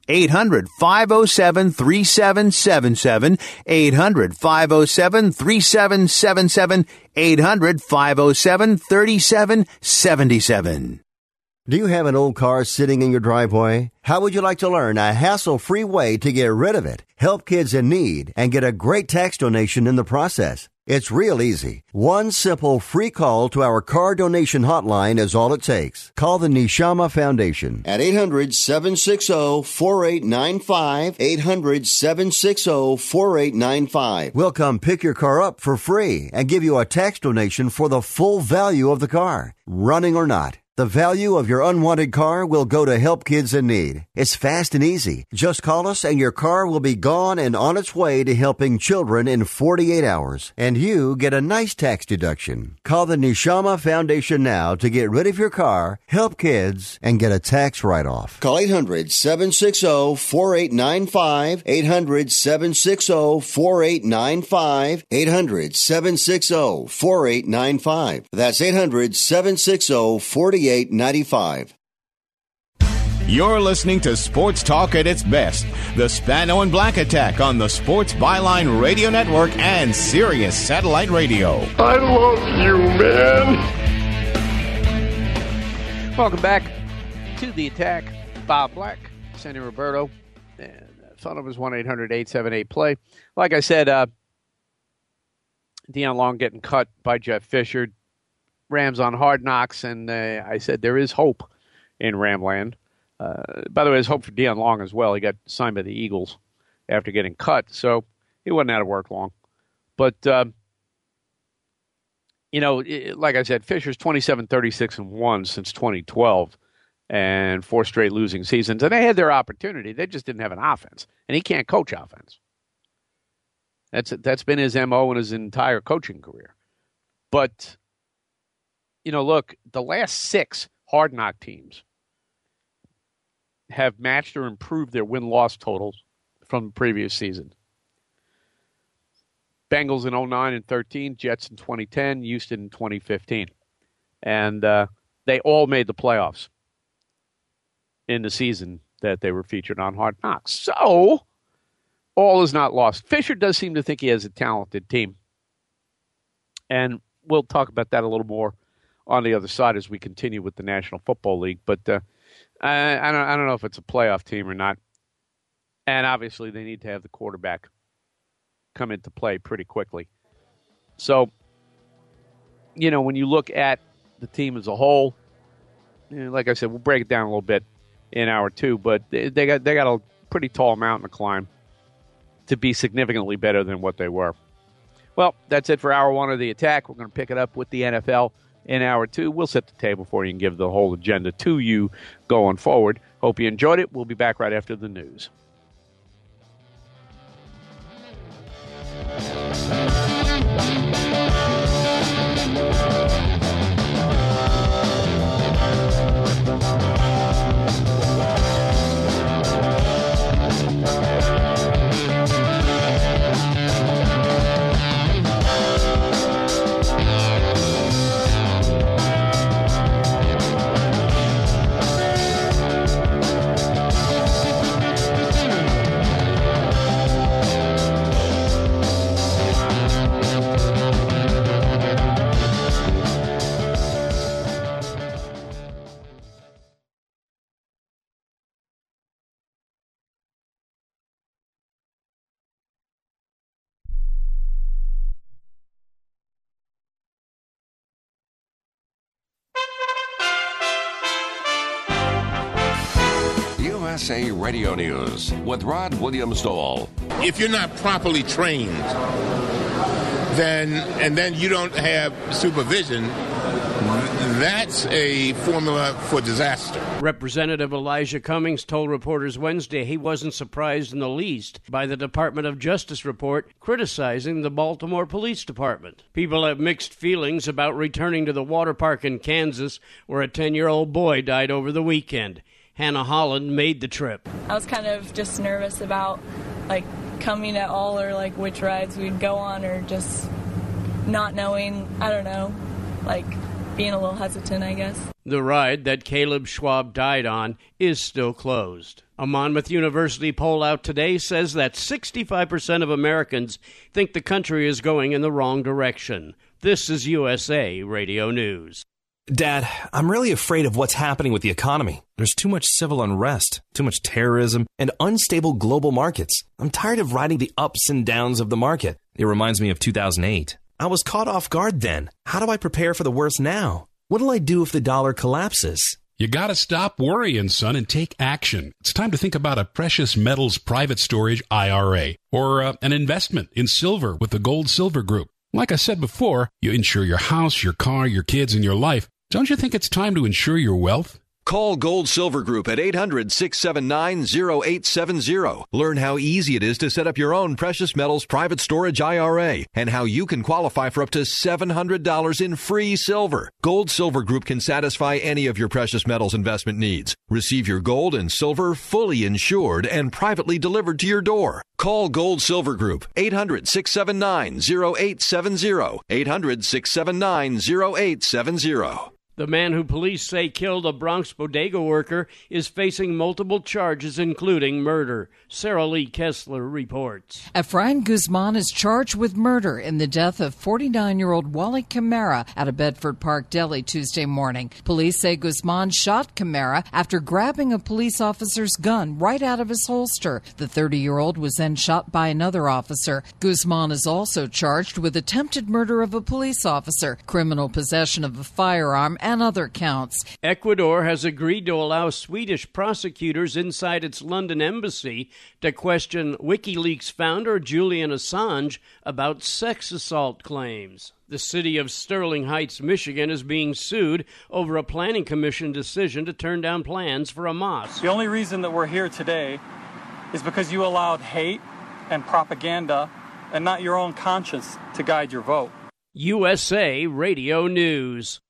eight hundred, five oh seven, three seven seven seven, eight hundred, five oh seven, three seven seven seven, eight hundred, five oh seven, three seven seven seven. Do you have an old car sitting in your driveway? How would you like to learn a hassle-free way to get rid of it, help kids in need, and get a great tax donation in the process? It's real easy. One simple free call to our car donation hotline is all it takes. Call the Neshama Foundation at eight hundred, seven six zero, four eight nine five, eight hundred, seven six zero, four eight nine five. We'll come pick your car up for free and give you a tax donation for the full value of the car, running or not. The value of your unwanted car will go to help kids in need. It's fast and easy. Just call us and your car will be gone and on its way to helping children in forty-eight hours. And you get a nice tax deduction. Call the Neshama Foundation now to get rid of your car, help kids, and get a tax write-off. Call eight hundred, seven six zero, four eight nine five, eight hundred, seven six zero, four eight nine five, eight hundred, seven six zero, four eight nine five. That's eight hundred, seven six zero, four eight nine five. You're listening to Sports Talk at its best. The Spano and Black Attack on the Sports Byline Radio Network and Sirius Satellite Radio. I love you, man. Welcome back to The Attack. Bob Black, Sandy Roberto, and phone number is one eight hundred, eight seven eight, play. Like I said, uh, Deion Long getting cut by Jeff Fisher. Rams on Hard Knocks, and uh, I said there is hope in Ramland. Uh, by the way, there's hope for Deion Long as well. He got signed by the Eagles after getting cut, so he wasn't out of work long. But, um, you know, it, like I said, Fisher's twenty-seven, thirty-six, and one since twenty twelve, and four straight losing seasons. And they had their opportunity. They just didn't have an offense, and he can't coach offense. That's That's been his M O in his entire coaching career. But... You know, look, the last six Hard Knock teams have matched or improved their win-loss totals from the previous season. Bengals in oh nine and thirteen, Jets in twenty ten, Houston in twenty fifteen. And uh, they all made the playoffs in the season that they were featured on Hard Knocks. So, all is not lost. Fisher does seem to think he has a talented team. And we'll talk about that a little more on the other side as we continue with the National Football League. But uh, I, I, don't, I don't know if it's a playoff team or not. And obviously they need to have the quarterback come into play pretty quickly. So, you know, when you look at the team as a whole, you know, like I said, we'll break it down a little bit in hour two, but they, they got they got a pretty tall mountain to climb to be significantly better than what they were. Well, that's it for hour one of The Attack. We're going to pick it up with the N F L in hour two. We'll set the table for you and give the whole agenda to you going forward. Hope you enjoyed it. We'll be back right after the news. U S A Radio News with Rod Williams-Dole. If you're not properly trained, then and then you don't have supervision, that's a formula for disaster. Representative Elijah Cummings told reporters Wednesday he wasn't surprised in the least by the Department of Justice report criticizing the Baltimore Police Department. People have mixed feelings about returning to the water park in Kansas where a ten-year-old boy died over the weekend. Hannah Holland made the trip. I was kind of just nervous about, like, coming at all or, like, which rides we'd go on or just not knowing, I don't know, like, being a little hesitant, I guess. The ride that Caleb Schwab died on is still closed. A Monmouth University poll out today says that sixty-five percent of Americans think the country is going in the wrong direction. This is U S A Radio News. Dad, I'm really afraid of what's happening with the economy. There's too much civil unrest, too much terrorism, and unstable global markets. I'm tired of riding the ups and downs of the market. It reminds me of two thousand eight. I was caught off guard then. How do I prepare for the worst now? What'll I do if the dollar collapses? You gotta stop worrying, son, and take action. It's time to think about a precious metals private storage I R A or uh, an investment in silver with the Gold Silver Group. Like I said before, you insure your house, your car, your kids, and your life. Don't you think it's time to insure your wealth? Call Gold Silver Group at eight hundred, six seven nine, zero eight seven zero. Learn how easy it is to set up your own precious metals private storage I R A and how you can qualify for up to seven hundred dollars in free silver. Gold Silver Group can satisfy any of your precious metals investment needs. Receive your gold and silver fully insured and privately delivered to your door. Call Gold Silver Group, eight hundred, six seven nine, zero eight seven zero, eight hundred, six seven nine, zero eight seven zero. The man who police say killed a Bronx bodega worker is facing multiple charges, including murder. Sarah Lee Kessler reports. Efrain Guzman is charged with murder in the death of forty-nine-year-old Wally Camara at a Bedford Park deli Tuesday morning. Police say Guzman shot Camara after grabbing a police officer's gun right out of his holster. The thirty-year-old was then shot by another officer. Guzman is also charged with attempted murder of a police officer, criminal possession of a firearm, and and other counts. Ecuador has agreed to allow Swedish prosecutors inside its London embassy to question WikiLeaks founder Julian Assange about sex assault claims. The city of Sterling Heights, Michigan, is being sued over a planning commission decision to turn down plans for a mosque. The only reason that we're here today is because you allowed hate and propaganda and not your own conscience to guide your vote. U S A Radio News.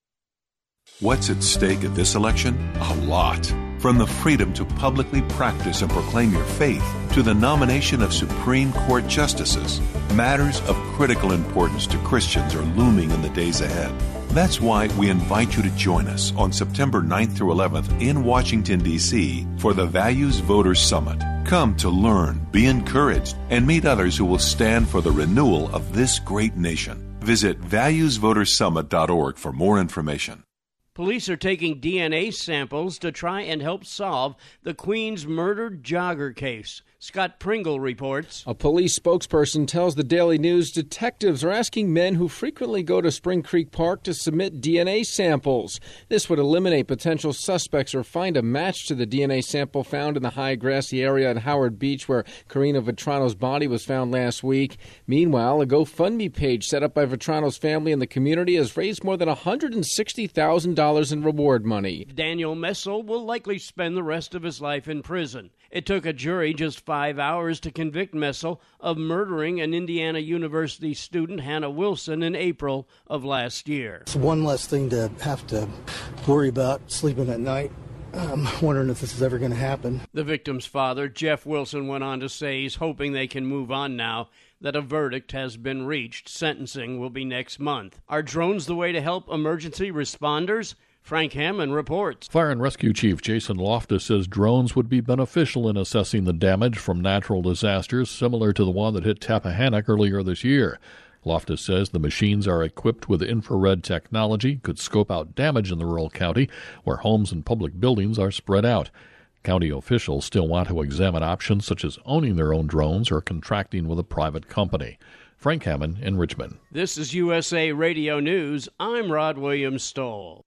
What's at stake at this election? A lot. From the freedom to publicly practice and proclaim your faith to the nomination of Supreme Court justices, matters of critical importance to Christians are looming in the days ahead. That's why we invite you to join us on September ninth through eleventh in Washington, D C for the Values Voters Summit. Come to learn, be encouraged, and meet others who will stand for the renewal of this great nation. Visit values voters summit dot org for more information. Police are taking D N A samples to try and help solve the Queens murdered jogger case. Scott Pringle reports. A police spokesperson tells the Daily News detectives are asking men who frequently go to Spring Creek Park to submit D N A samples. This would eliminate potential suspects or find a match to the D N A sample found in the high grassy area at Howard Beach where Karina Vetrano's body was found last week. Meanwhile, a GoFundMe page set up by Vetrano's family in the community has raised more than one hundred sixty thousand dollars in reward money. Daniel Messel will likely spend the rest of his life in prison. It took a jury just five hours to convict Messel of murdering an Indiana University student, Hannah Wilson, in April of last year. It's one less thing to have to worry about sleeping at night. I'm wondering if this is ever going to happen. The victim's father, Jeff Wilson, went on to say he's hoping they can move on now, that a verdict has been reached. Sentencing will be next month. Are drones the way to help emergency responders? Frank Hammond reports. Fire and Rescue Chief Jason Loftus says drones would be beneficial in assessing the damage from natural disasters similar to the one that hit Tappahannock earlier this year. Loftus says the machines are equipped with infrared technology, could scope out damage in the rural county where homes and public buildings are spread out. County officials still want to examine options such as owning their own drones or contracting with a private company. Frank Hammond in Richmond. This is U S A Radio News. I'm Rod Williams Stoll.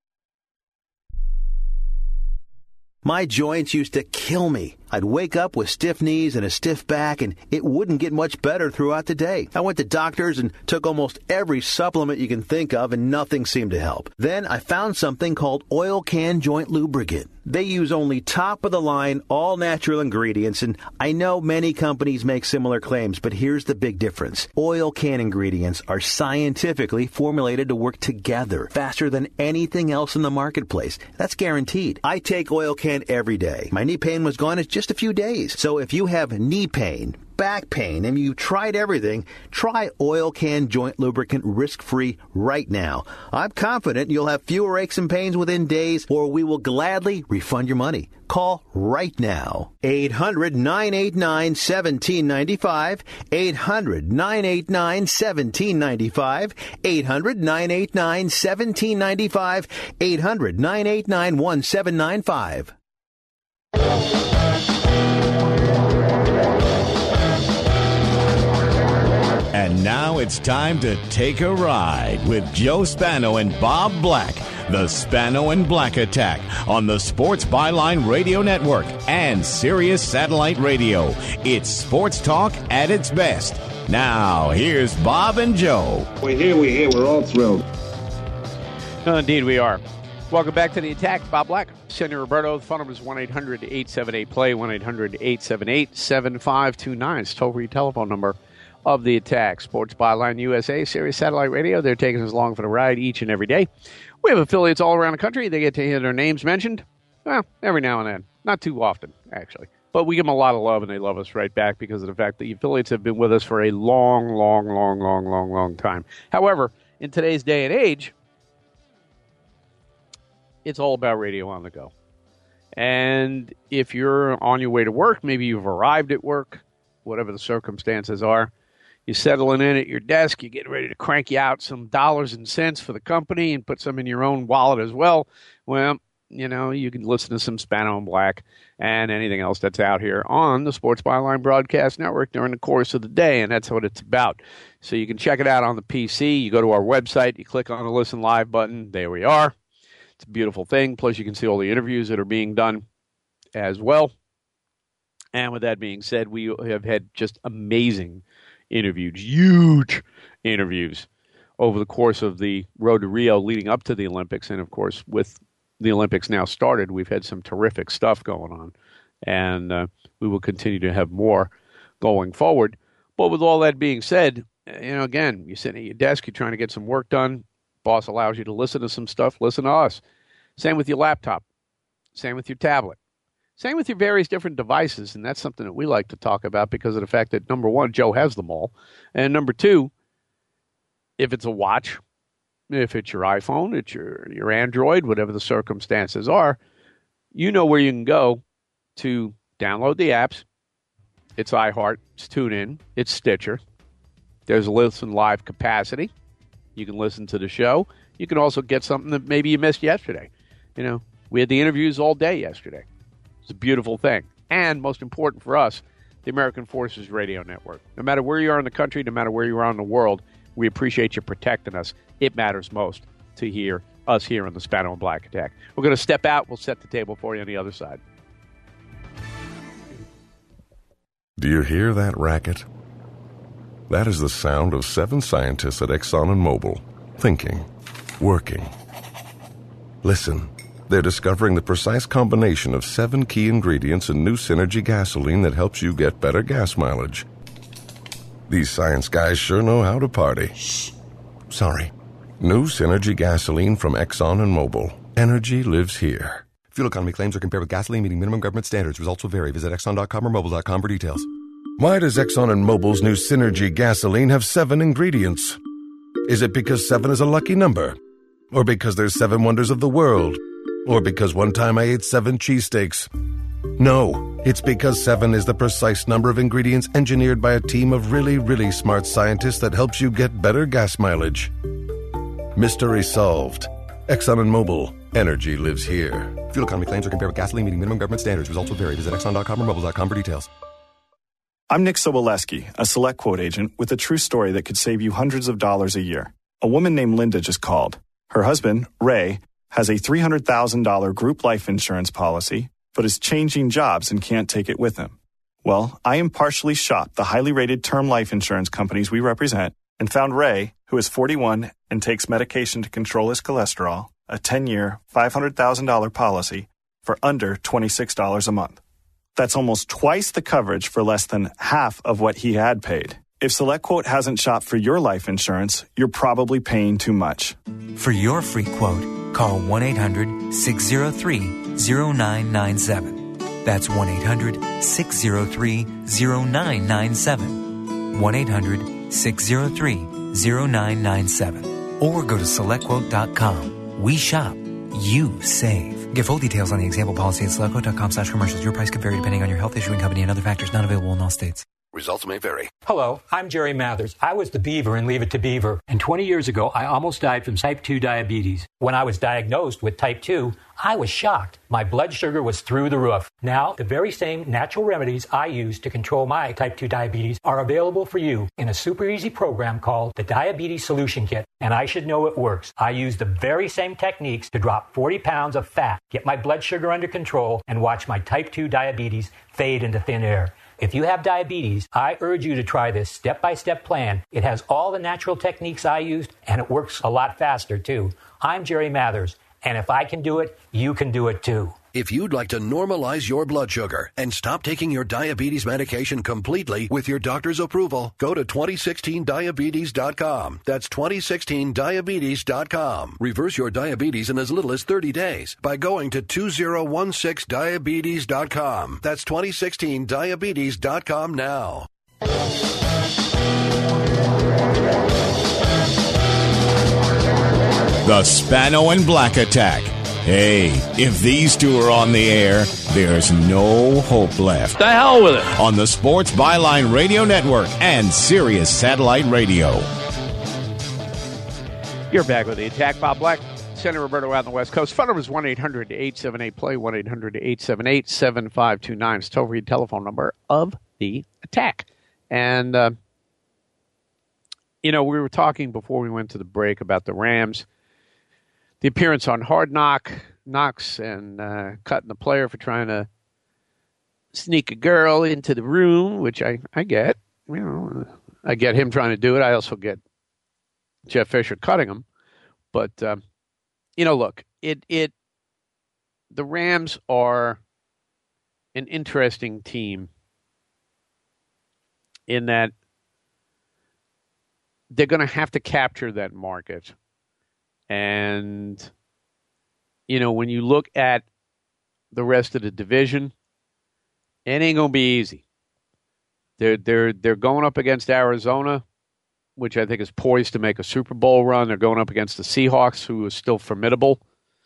My joints used to kill me. I'd wake up with stiff knees and a stiff back, and it wouldn't get much better throughout the day. I went to doctors and took almost every supplement you can think of, and nothing seemed to help. Then I found something called Oil Can Joint Lubricant. They use only top-of-the-line, all-natural ingredients, and I know many companies make similar claims, but here's the big difference. Oil Can ingredients are scientifically formulated to work together faster than anything else in the marketplace. That's guaranteed. I take Oil Can every day. My knee pain was gone in just a few days. So if you have knee pain, back pain and you've tried everything, try Oil Can Joint Lubricant risk-free right now. I'm confident you'll have fewer aches and pains within days, or we will gladly refund your money. Call right now. eight hundred, nine eight nine, one seven nine five. eight hundred, nine eight nine, one seven nine five. eight hundred, nine eight nine, one seven nine five. eight hundred, nine eight nine, one seven nine five. And now it's time to take a ride with Joe Spano and Bob Black. The Spano and Black Attack on the Sports Byline Radio Network and Sirius Satellite Radio. It's sports talk at its best. Now, here's Bob and Joe. We're here, we're here, we're all thrilled. Oh, indeed we are. Welcome back to the Attack. Bob Black, Senator Roberto. The phone number is one eight hundred, eight seven eight, play, one eight hundred, eight seven eight, seven five two nine. It's toll-free telephone number of the Attack. Sports Byline U S A, Sirius Satellite Radio. They're taking us along for the ride each and every day. We have affiliates all around the country. They get to hear their names mentioned. Well, every now and then. Not too often, actually. But we give them a lot of love, and they love us right back because of the fact that the affiliates have been with us for a long, long, long, long, long, long time. However, in today's day and age, it's all about radio on the go. And if you're on your way to work, maybe you've arrived at work, whatever the circumstances are, you're settling in at your desk, you're getting ready to crank you out some dollars and cents for the company and put some in your own wallet as well. Well, you know, you can listen to some Spano and Black and anything else that's out here on the Sports Byline Broadcast Network during the course of the day, and that's what it's about. So you can check it out on the P C. You go to our website, you click on the Listen Live button. There we are. It's a beautiful thing. Plus, you can see all the interviews that are being done as well. And with that being said, we have had just amazing interviews, huge interviews over the course of the road to Rio leading up to the Olympics. And, of course, with the Olympics now started, we've had some terrific stuff going on. And uh, we will continue to have more going forward. But with all that being said, you know, again, you're sitting at your desk, you're trying to get some work done. Boss allows you to listen to some stuff. Listen to us. Same with your laptop. Same with your tablet. Same with your various different devices, and that's something that we like to talk about because of the fact that, number one, Joe has them all, and number two, if it's a watch, if it's your iPhone, it's your, your Android, whatever the circumstances are, you know where you can go to download the apps. It's iHeart, it's TuneIn, it's Stitcher. There's a Listen Live capacity. You can listen to the show. You can also get something that maybe you missed yesterday. You know, we had the interviews all day yesterday. It's a beautiful thing. And most important for us, the American Forces Radio Network. No matter where you are in the country, no matter where you are in the world, we appreciate you protecting us. It matters most to hear us here on the Spano and Black Attack. We're going to step out. We'll set the table for you on the other side. Do you hear that racket? That is the sound of seven scientists at Exxon and Mobil, thinking, working. Listen. They're discovering the precise combination of seven key ingredients in new Synergy gasoline that helps you get better gas mileage. These science guys sure know how to party. Shh. Sorry. New Synergy gasoline from Exxon and Mobil. Energy lives here. Fuel economy claims are compared with gasoline meeting minimum government standards. Results will vary. Visit exxon dot com or mobil dot com for details. Why does Exxon and Mobil's new Synergy gasoline have seven ingredients? Is it because seven is a lucky number? Or because there's seven wonders of the world? Or because one time I ate seven cheesesteaks? No, it's because seven is the precise number of ingredients engineered by a team of really, really smart scientists that helps you get better gas mileage. Mystery solved. Exxon and Mobil. Energy lives here. Fuel economy claims are compared with gasoline meeting minimum government standards. Results will vary. Visit exxon dot com or mobil dot com for details. I'm Nick Soboleski, a Select Quote agent with a true story that could save you hundreds of dollars a year. A woman named Linda just called. Her husband, Ray, has a three hundred thousand dollars group life insurance policy, but is changing jobs and can't take it with him. Well, I impartially shopped the highly rated term life insurance companies we represent and found Ray, who is forty-one and takes medication to control his cholesterol, a ten-year, five hundred thousand dollars policy for under twenty-six dollars a month. That's almost twice the coverage for less than half of what he had paid. If SelectQuote hasn't shopped for your life insurance, you're probably paying too much. For your free quote, call one eight hundred, six oh three, oh nine nine seven. That's one eight hundred six oh three oh nine nine seven. one eight hundred six oh three oh nine nine seven. Or go to select quote dot com. We shop. You save. Get full details on the example policy at select quote dot com slash commercials. Your price could vary depending on your health issuing company and other factors not available in all states. Results may vary. Hello, I'm Jerry Mathers. I was the Beaver in Leave It to Beaver, and twenty years ago, I almost died from type two diabetes. When I was diagnosed with type two, I was shocked. My blood sugar was through the roof. Now, the very same natural remedies I use to control my type two diabetes are available for you in a super easy program called the Diabetes Solution Kit, and I should know it works. I use the very same techniques to drop forty pounds of fat, get my blood sugar under control, and watch my type two diabetes fade into thin air. If you have diabetes, I urge you to try this step-by-step plan. It has all the natural techniques I used, and it works a lot faster, too. I'm Jerry Mathers, and if I can do it, you can do it, too. If you'd like to normalize your blood sugar and stop taking your diabetes medication completely with your doctor's approval, go to twenty sixteen diabetes dot com. That's twenty sixteen diabetes dot com. Reverse your diabetes in as little as thirty days by going to two oh one six diabetes dot com. That's twenty sixteen diabetes dot com now. The Spano and Black Attack. Hey, if these two are on the air, there's no hope left. The hell with it. On the Sports Byline Radio Network and Sirius Satellite Radio. You're back with the Attack. Bob Black, Senator Roberto out on the West Coast. Phone number is one eight hundred eight seven eight play, one eight hundred eight seven eight seven five two nine. It's toll-free telephone number of the Attack. And, uh, you know, we were talking before we went to the break about the Rams. The appearance on Hard Knock, Knocks, and uh, cutting the player for trying to sneak a girl into the room, which I, I get. You know, I get him trying to do it. I also get Jeff Fisher cutting him. But, um, you know, look, it it the Rams are an interesting team in that they're going to have to capture that market. And, you know, when you look at the rest of the division, it ain't going to be easy. They're, they're, they're going up against Arizona, which I think is poised to make a Super Bowl run. They're going up against the Seahawks, who is still formidable.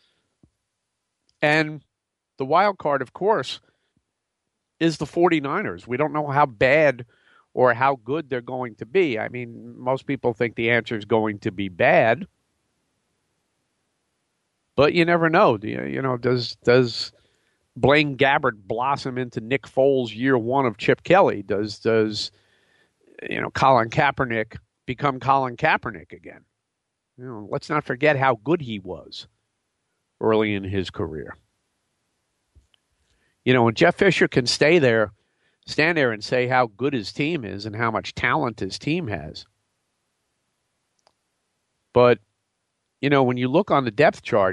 And the wild card, of course, is the 49ers. We don't know how bad or how good they're going to be. I mean, most people think the answer is going to be bad. But you never know. You, you know, does does Blaine Gabbert blossom into Nick Foles year one of Chip Kelly? Does does you know Colin Kaepernick become Colin Kaepernick again? You know, let's not forget how good he was early in his career. You know, when Jeff Fisher can stay there, stand there and say how good his team is and how much talent his team has. But, you know, when you look on the depth chart,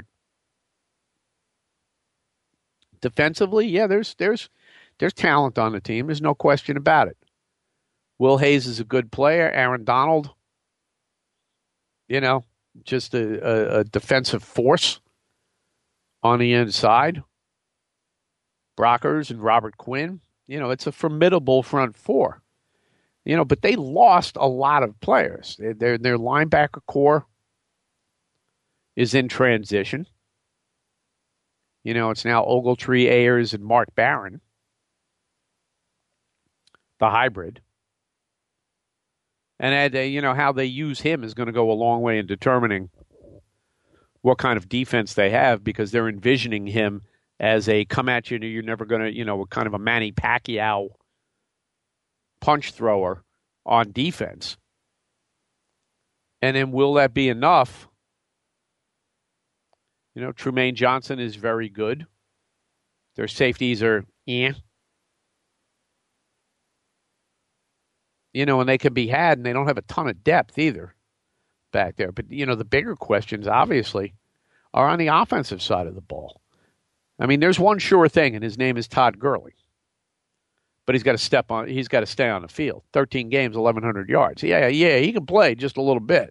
defensively, yeah, there's there's there's talent on the team. There's no question about it. Will Hayes is a good player. Aaron Donald, you know, just a, a, a defensive force on the inside. Brockers and Robert Quinn, you know, it's a formidable front four. You know, but they lost a lot of players. Their their linebacker core is in transition. You know, it's now Ogletree, Ayers, and Mark Barron, the hybrid. And, uh, you know, how they use him is going to go a long way in determining what kind of defense they have, because they're envisioning him as a come at you, you're never going to, you know, kind of a Manny Pacquiao punch thrower on defense. And then will that be enough? You know, Trumaine Johnson is very good. Their safeties are, eh. You know, and they can be had, and they don't have a ton of depth either back there. But, you know, the bigger questions, obviously, are on the offensive side of the ball. I mean, there's one sure thing, and his name is Todd Gurley. But he's got to step on. He's got to stay on the field. thirteen games, eleven hundred yards. Yeah, yeah, he can play just a little bit.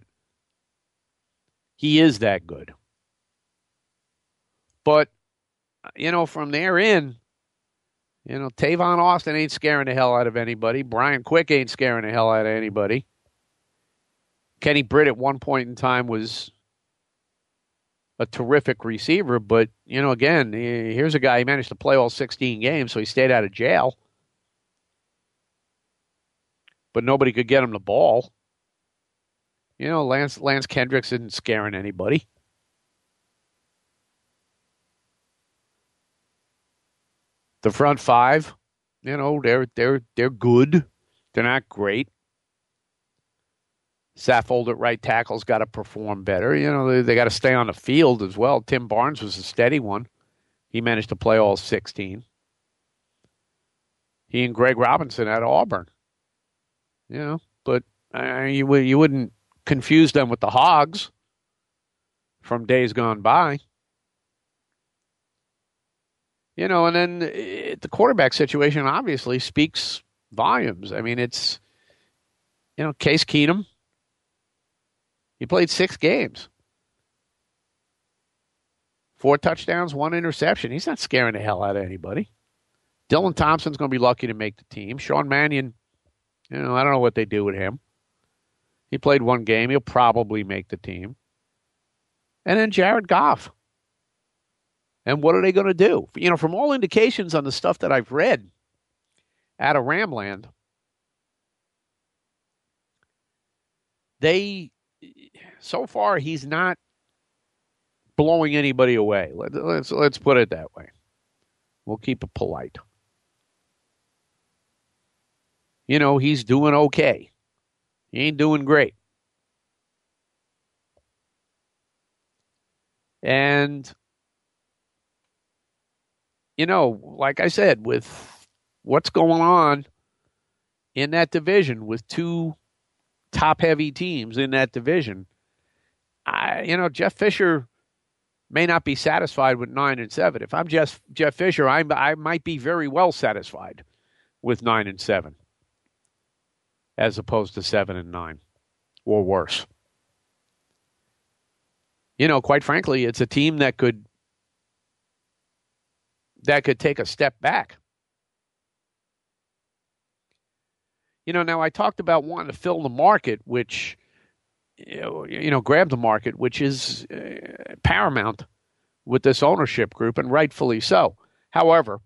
He is that good. But, you know, from there in, You know, Tavon Austin ain't scaring the hell out of anybody. Brian Quick ain't scaring the hell out of anybody. Kenny Britt at one point in time was a terrific receiver, but, you know, again, here's a guy, he managed to play all sixteen games, so he stayed out of jail. But nobody could get him the ball. You know, Lance Lance Kendricks isn't scaring anybody. The front five, you know, they're they're they're good. They're not great. Saffold at right tackle's got to perform better. You know, they, they got to stay on the field as well. Tim Barnes was a steady one. He managed to play all sixteen. He and Greg Robinson at Auburn. You know, but uh, you you wouldn't confuse them with the Hogs from days gone by. You know, and then it, the quarterback situation obviously speaks volumes. I mean, it's, you know, Case Keenum, he played six games. Four touchdowns, one interception. He's not scaring the hell out of anybody. Dylan Thompson's going to be lucky to make the team. Sean Mannion, you know, I don't know what they do with him. He played one game. He'll probably make the team. And then Jared Goff. And what are they going to do? You know, from all indications on the stuff that I've read out of Ramland, they, so far, he's not blowing anybody away. Let, let's, let's put it that way. We'll keep it polite. You know, he's doing okay. He ain't doing great. And, you know, like I said, with what's going on in that division with two top-heavy teams in that division, I, you know, Jeff Fisher may not be satisfied with nine and seven. If I'm Jeff Jeff Fisher, I I might be very well satisfied with nine and seven, as opposed to seven and nine, or worse. You know, quite frankly, it's a team that could that could take a step back. You know, now I talked about wanting to fill the market, which, you know, you know grab the market, which is uh, paramount with this ownership group, and rightfully so. However,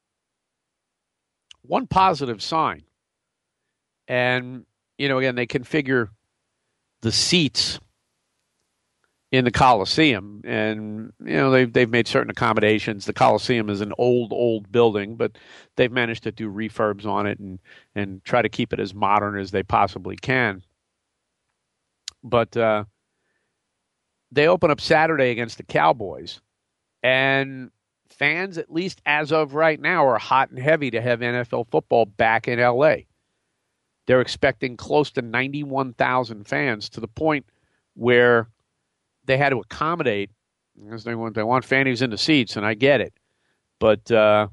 one positive sign, and, you know, again, they configure the seats in the Coliseum, and, you know, they've, they've made certain accommodations. The Coliseum is an old, old building, but they've managed to do refurbs on it and, and try to keep it as modern as they possibly can. But uh, they open up Saturday against the Cowboys, and fans, at least as of right now, are hot and heavy to have N F L football back in L A. They're expecting close to ninety-one thousand fans, to the point where they had to accommodate, because they want, they want fans in the seats, and I get it. But uh,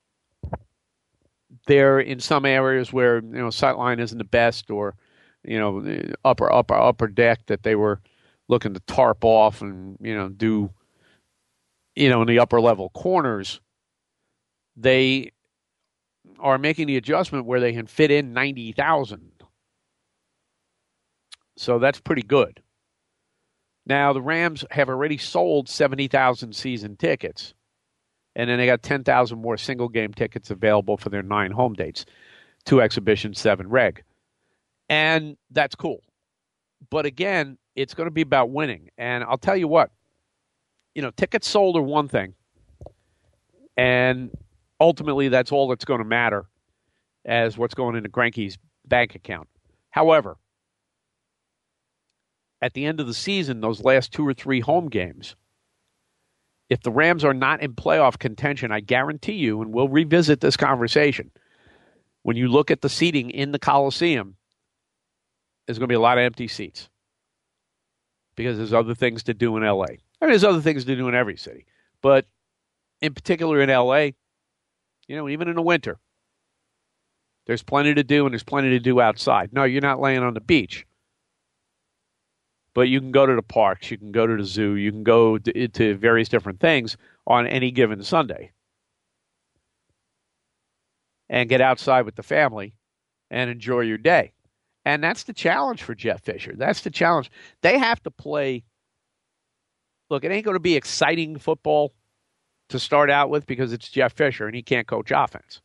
they're in some areas where, you know, sightline isn't the best, or, you know, upper, upper, upper deck that they were looking to tarp off and, you know, do, you know, in the upper level corners. They are making the adjustment where they can fit in ninety thousand. So that's pretty good. Now, the Rams have already sold seventy thousand season tickets, and then they got ten thousand more single-game tickets available for their nine home dates, two exhibition, seven reg. And that's cool. But again, it's going to be about winning. And I'll tell you what, you know, tickets sold are one thing, and ultimately that's all that's going to matter as what's going into Greinke's bank account. However, at the end of the season, those last two or three home games, if the Rams are not in playoff contention, I guarantee you, and we'll revisit this conversation, when you look at the seating in the Coliseum, there's going to be a lot of empty seats, because there's other things to do in L A. I mean, there's other things to do in every city, but in particular in L A, you know, even in the winter, there's plenty to do, and there's plenty to do outside. No, you're not laying on the beach. But you can go to the parks, you can go to the zoo, you can go to, to various different things on any given Sunday. and get outside with the family and enjoy your day. And that's the challenge for Jeff Fisher. That's the challenge. They have to play. Look, it ain't going to be exciting football to start out with because it's Jeff Fisher and he can't coach offense.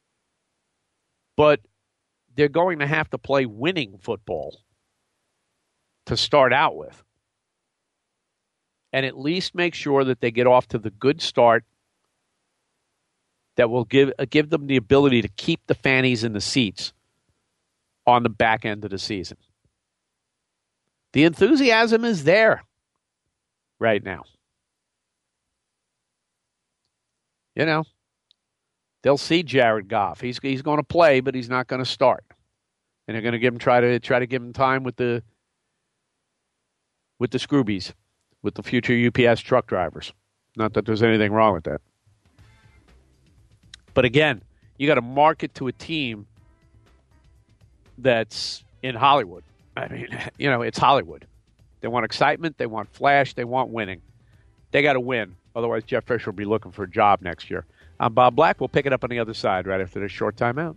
But they're going to have to play winning football to start out with. And at least make sure that they get off to the good start that will give uh, give them the ability to keep the fannies in the seats on the back end of the season. The enthusiasm is there right now. You know, they'll see Jared Goff. He's he's going to play, but he's not going to start. And they're going to give him try to try to give him time with the with the Scroobies, with the future U P S truck drivers. Not that there's anything wrong with that. But again, you got to market to a team that's in Hollywood. I mean, you know, it's Hollywood. They want excitement. They want flash. They want winning. They got to win. Otherwise, Jeff Fisher will be looking for a job next year. I'm Bob Black. We'll pick it up on the other side right after this short timeout.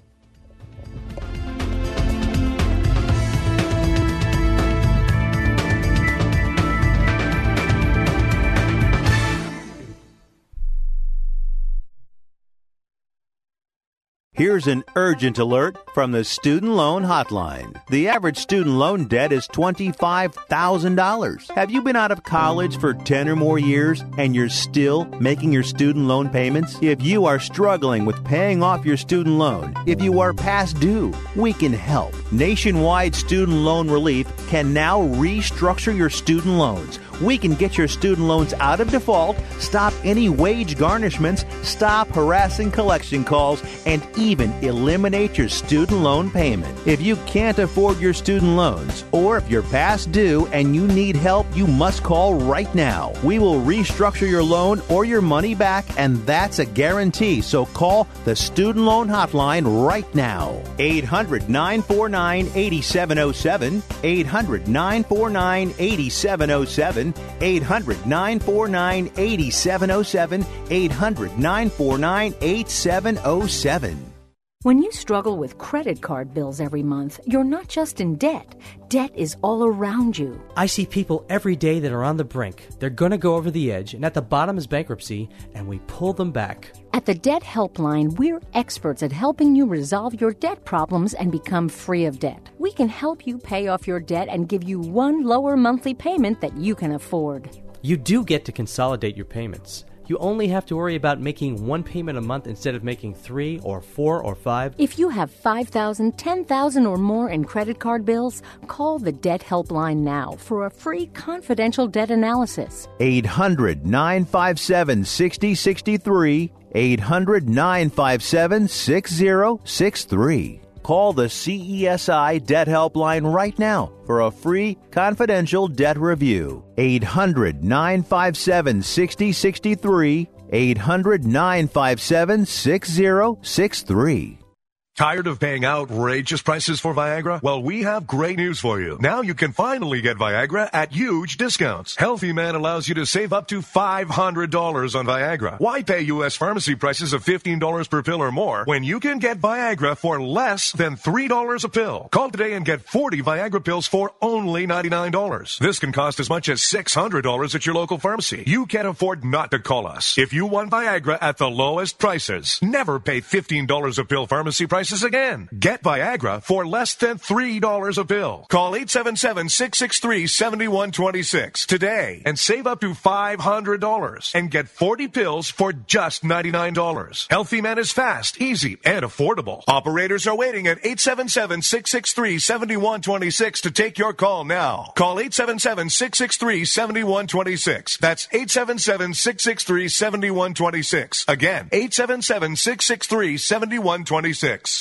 Here's an urgent alert from the Student Loan Hotline. The average student loan debt is twenty-five thousand dollars. Have you been out of college for ten or more years and you're still making your student loan payments? If you are struggling with paying off your student loan, if you are past due, we can help. Nationwide Student Loan Relief can now restructure your student loans. We can get your student loans out of default, stop any wage garnishments, stop harassing collection calls, and even eliminate your student loan payment. If you can't afford your student loans, or if you're past due and you need help, you must call right now. We will restructure your loan or your money back, and that's a guarantee. So call the Student Loan Hotline right now. eight hundred, nine four nine, eight seven zero seven. eight hundred, nine four nine, eight seven zero seven. eight hundred, nine four nine, eight seven zero seven. eight hundred, nine four nine, eight seven zero seven. When you struggle with credit card bills every month, you're not just in debt. Debt is all around you. I see people every day that are on the brink. They're going to go over the edge, and at the bottom is bankruptcy, and we pull them back. At the Debt Helpline, we're experts at helping you resolve your debt problems and become free of debt. We can help you pay off your debt and give you one lower monthly payment that you can afford. You do get to consolidate your payments. You only have to worry about making one payment a month instead of making three or four or five. If you have five thousand dollars, ten thousand dollars or more in credit card bills, call the Debt Helpline now for a free confidential debt analysis. eight hundred, nine five seven, six zero six three. eight hundred, nine five seven, six zero six three. Call the C E S I Debt Helpline right now for a free confidential debt review. eight hundred, nine five seven, six zero six three. eight hundred, nine five seven, six zero six three. Tired of paying outrageous prices for Viagra? Well, we have great news for you. Now you can finally get Viagra at huge discounts. Healthy Man allows you to save up to five hundred dollars on Viagra. Why pay U S pharmacy prices of fifteen dollars per pill or more when you can get Viagra for less than three dollars a pill? Call today and get forty Viagra pills for only ninety-nine dollars. This can cost as much as six hundred dollars at your local pharmacy. You can't afford not to call us. If you want Viagra at the lowest prices, never pay fifteen dollars a pill pharmacy prices again. Get Viagra for less than three dollars a pill. Call eight seven seven, six six three, seven one two six today and save up to five hundred dollars and get forty pills for just ninety-nine dollars. Healthy Man is fast, easy, and affordable. Operators are waiting at eight seven seven, six six three, seven one two six to take your call now. Call eight seven seven, six six three, seven one two six. That's eight seven seven, six six three, seven one two six. Again, eight seven seven, six six three, seven one two six.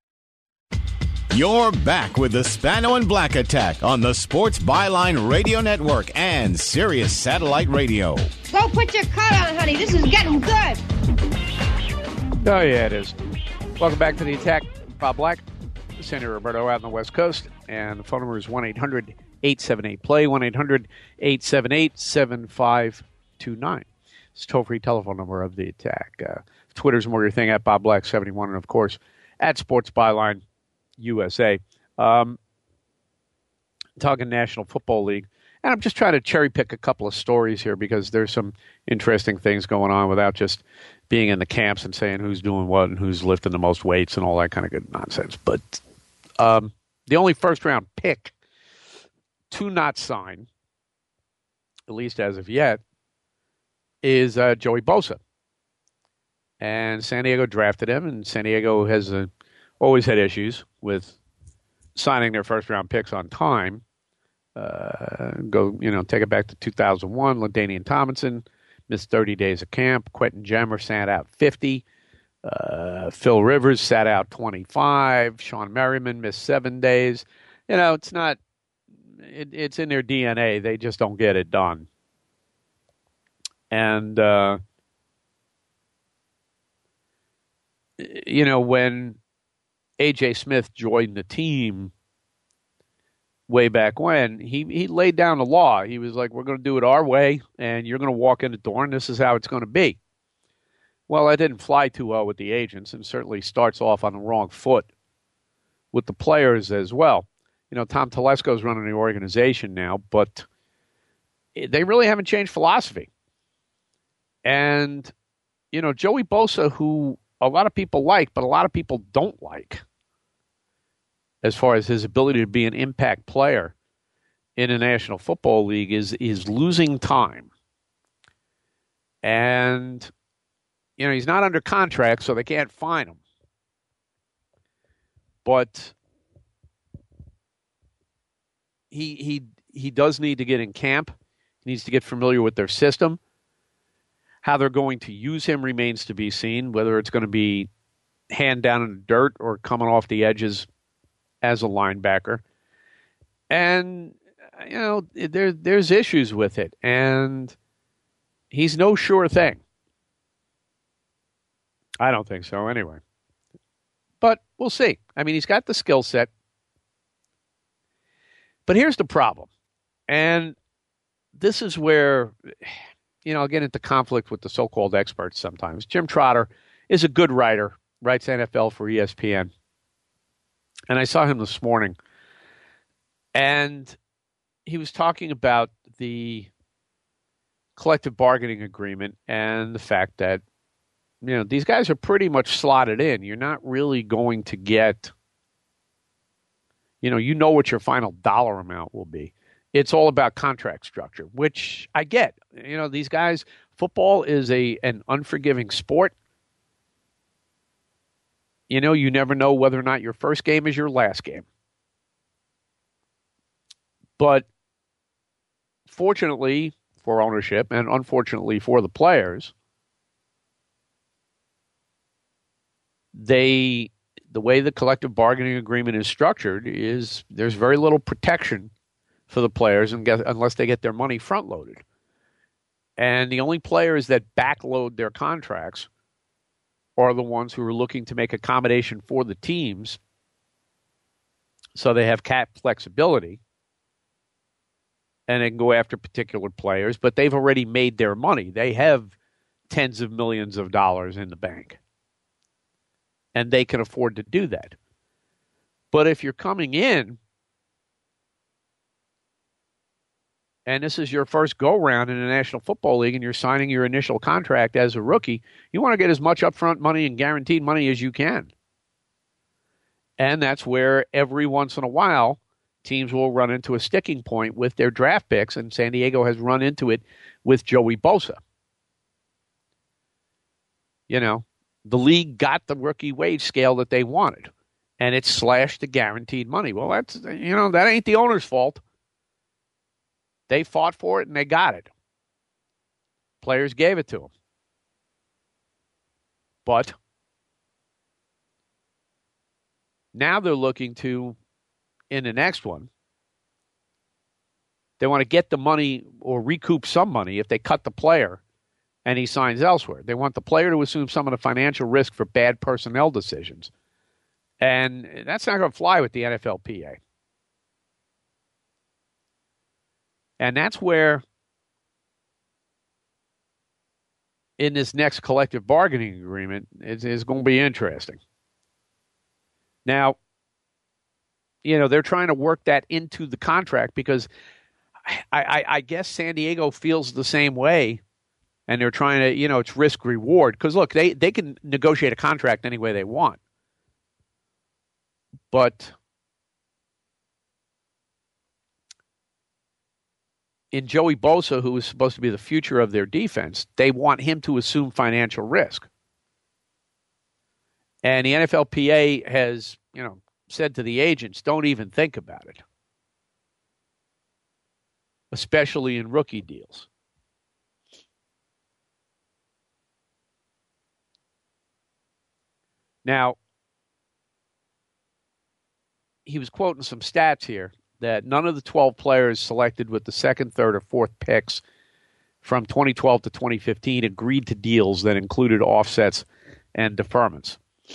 You're back with the Spano and Black Attack on the Sports Byline Radio Network and Sirius Satellite Radio. Go put your coat on, honey. This is getting good. Oh, yeah, it is. Welcome back to the Attack. Bob Black, Sandy Roberto out on the West Coast. And the phone number is one eight hundred, eight seven eight, play, one eight hundred, eight seven eight, seven five two nine. It's a toll-free telephone number of the Attack. Uh, Twitter's more your thing, at Bob Black seventy-one, and, of course, at Sports Byline U S A. Um, talking National Football League. And I'm just trying to cherry pick a couple of stories here because there's some interesting things going on without just being in the camps and saying who's doing what and who's lifting the most weights and all that kind of good nonsense. But um, the only first-round pick to not sign, at least as of yet, is uh, Joey Bosa. And San Diego drafted him, and San Diego has uh, always had issues with signing their first-round picks on time. Uh, go, you know, take it back to two thousand one. LaDainian Tomlinson missed thirty days of camp. Quentin Jammer sat out fifty. Uh, Phil Rivers sat out twenty-five. Sean Merriman missed seven days. You know, it's not, it, it's in their D N A. They just don't get it done. And, uh, you know, when A J Smith joined the team way back when, he, he laid down the law. He was like, we're going to do it our way, and you're going to walk in the door, and this is how it's going to be. Well, that didn't fly too well with the agents, and certainly starts off on the wrong foot with the players as well. You know, Tom Telesco's running the organization now, but they really haven't changed philosophy. And, you know, Joey Bosa, who a lot of people like, but a lot of people don't like, as far as his ability to be an impact player in the National Football League, is is losing time. And, you know, he's not under contract, so they can't fine him. But he he he does need to get in camp. He needs to get familiar with their system. How they're going to use him remains to be seen, whether it's going to be hand down in the dirt or coming off the edges as a linebacker. And, you know, there, there's issues with it. And he's no sure thing. I don't think so, anyway. But we'll see. I mean, he's got the skill set. But here's the problem. And this is where, you know, I'll get into conflict with the so-called experts sometimes. Jim Trotter is a good writer, writes N F L for E S P N. And I saw him this morning, and he was talking about the collective bargaining agreement and the fact that, you know, these guys are pretty much slotted in. You're not really going to get, you know, you know what your final dollar amount will be. It's all about contract structure, which I get. You know, these guys, football is a an unforgiving sport. You know, you never know whether or not your first game is your last game. But fortunately for ownership and unfortunately for the players, they the way the collective bargaining agreement is structured is there's very little protection for the players and get, unless they get their money front-loaded. And the only players that backload their contracts are the ones who are looking to make accommodation for the teams so they have cap flexibility and they can go after particular players, but they've already made their money. They have tens of millions of dollars in the bank, and they can afford to do that. But if you're coming in and this is your first go-round in the National Football League and you're signing your initial contract as a rookie, you want to get as much upfront money and guaranteed money as you can. And that's where every once in a while teams will run into a sticking point with their draft picks, and San Diego has run into it with Joey Bosa. You know, the league got the rookie wage scale that they wanted, and it slashed the guaranteed money. Well, that's, you know, that ain't the owner's fault. They fought for it, and they got it. Players gave it to them. But now they're looking to, in the next one, they want to get the money or recoup some money if they cut the player and he signs elsewhere. They want the player to assume some of the financial risk for bad personnel decisions. And that's not going to fly with the N F L P A. And that's where in this next collective bargaining agreement is, is going to be interesting. Now, you know, they're trying to work that into the contract because I, I, I guess San Diego feels the same way, and they're trying to, you know, it's risk reward. Because, look, they, they can negotiate a contract any way they want. But in Joey Bosa, who is supposed to be the future of their defense, they want him to assume financial risk. And the N F L P A has, you know, said to the agents, don't even think about it, especially in rookie deals. Now, he was quoting some stats here that none of the twelve players selected with the second, third, or fourth picks from twenty twelve to twenty fifteen agreed to deals that included offsets and deferments.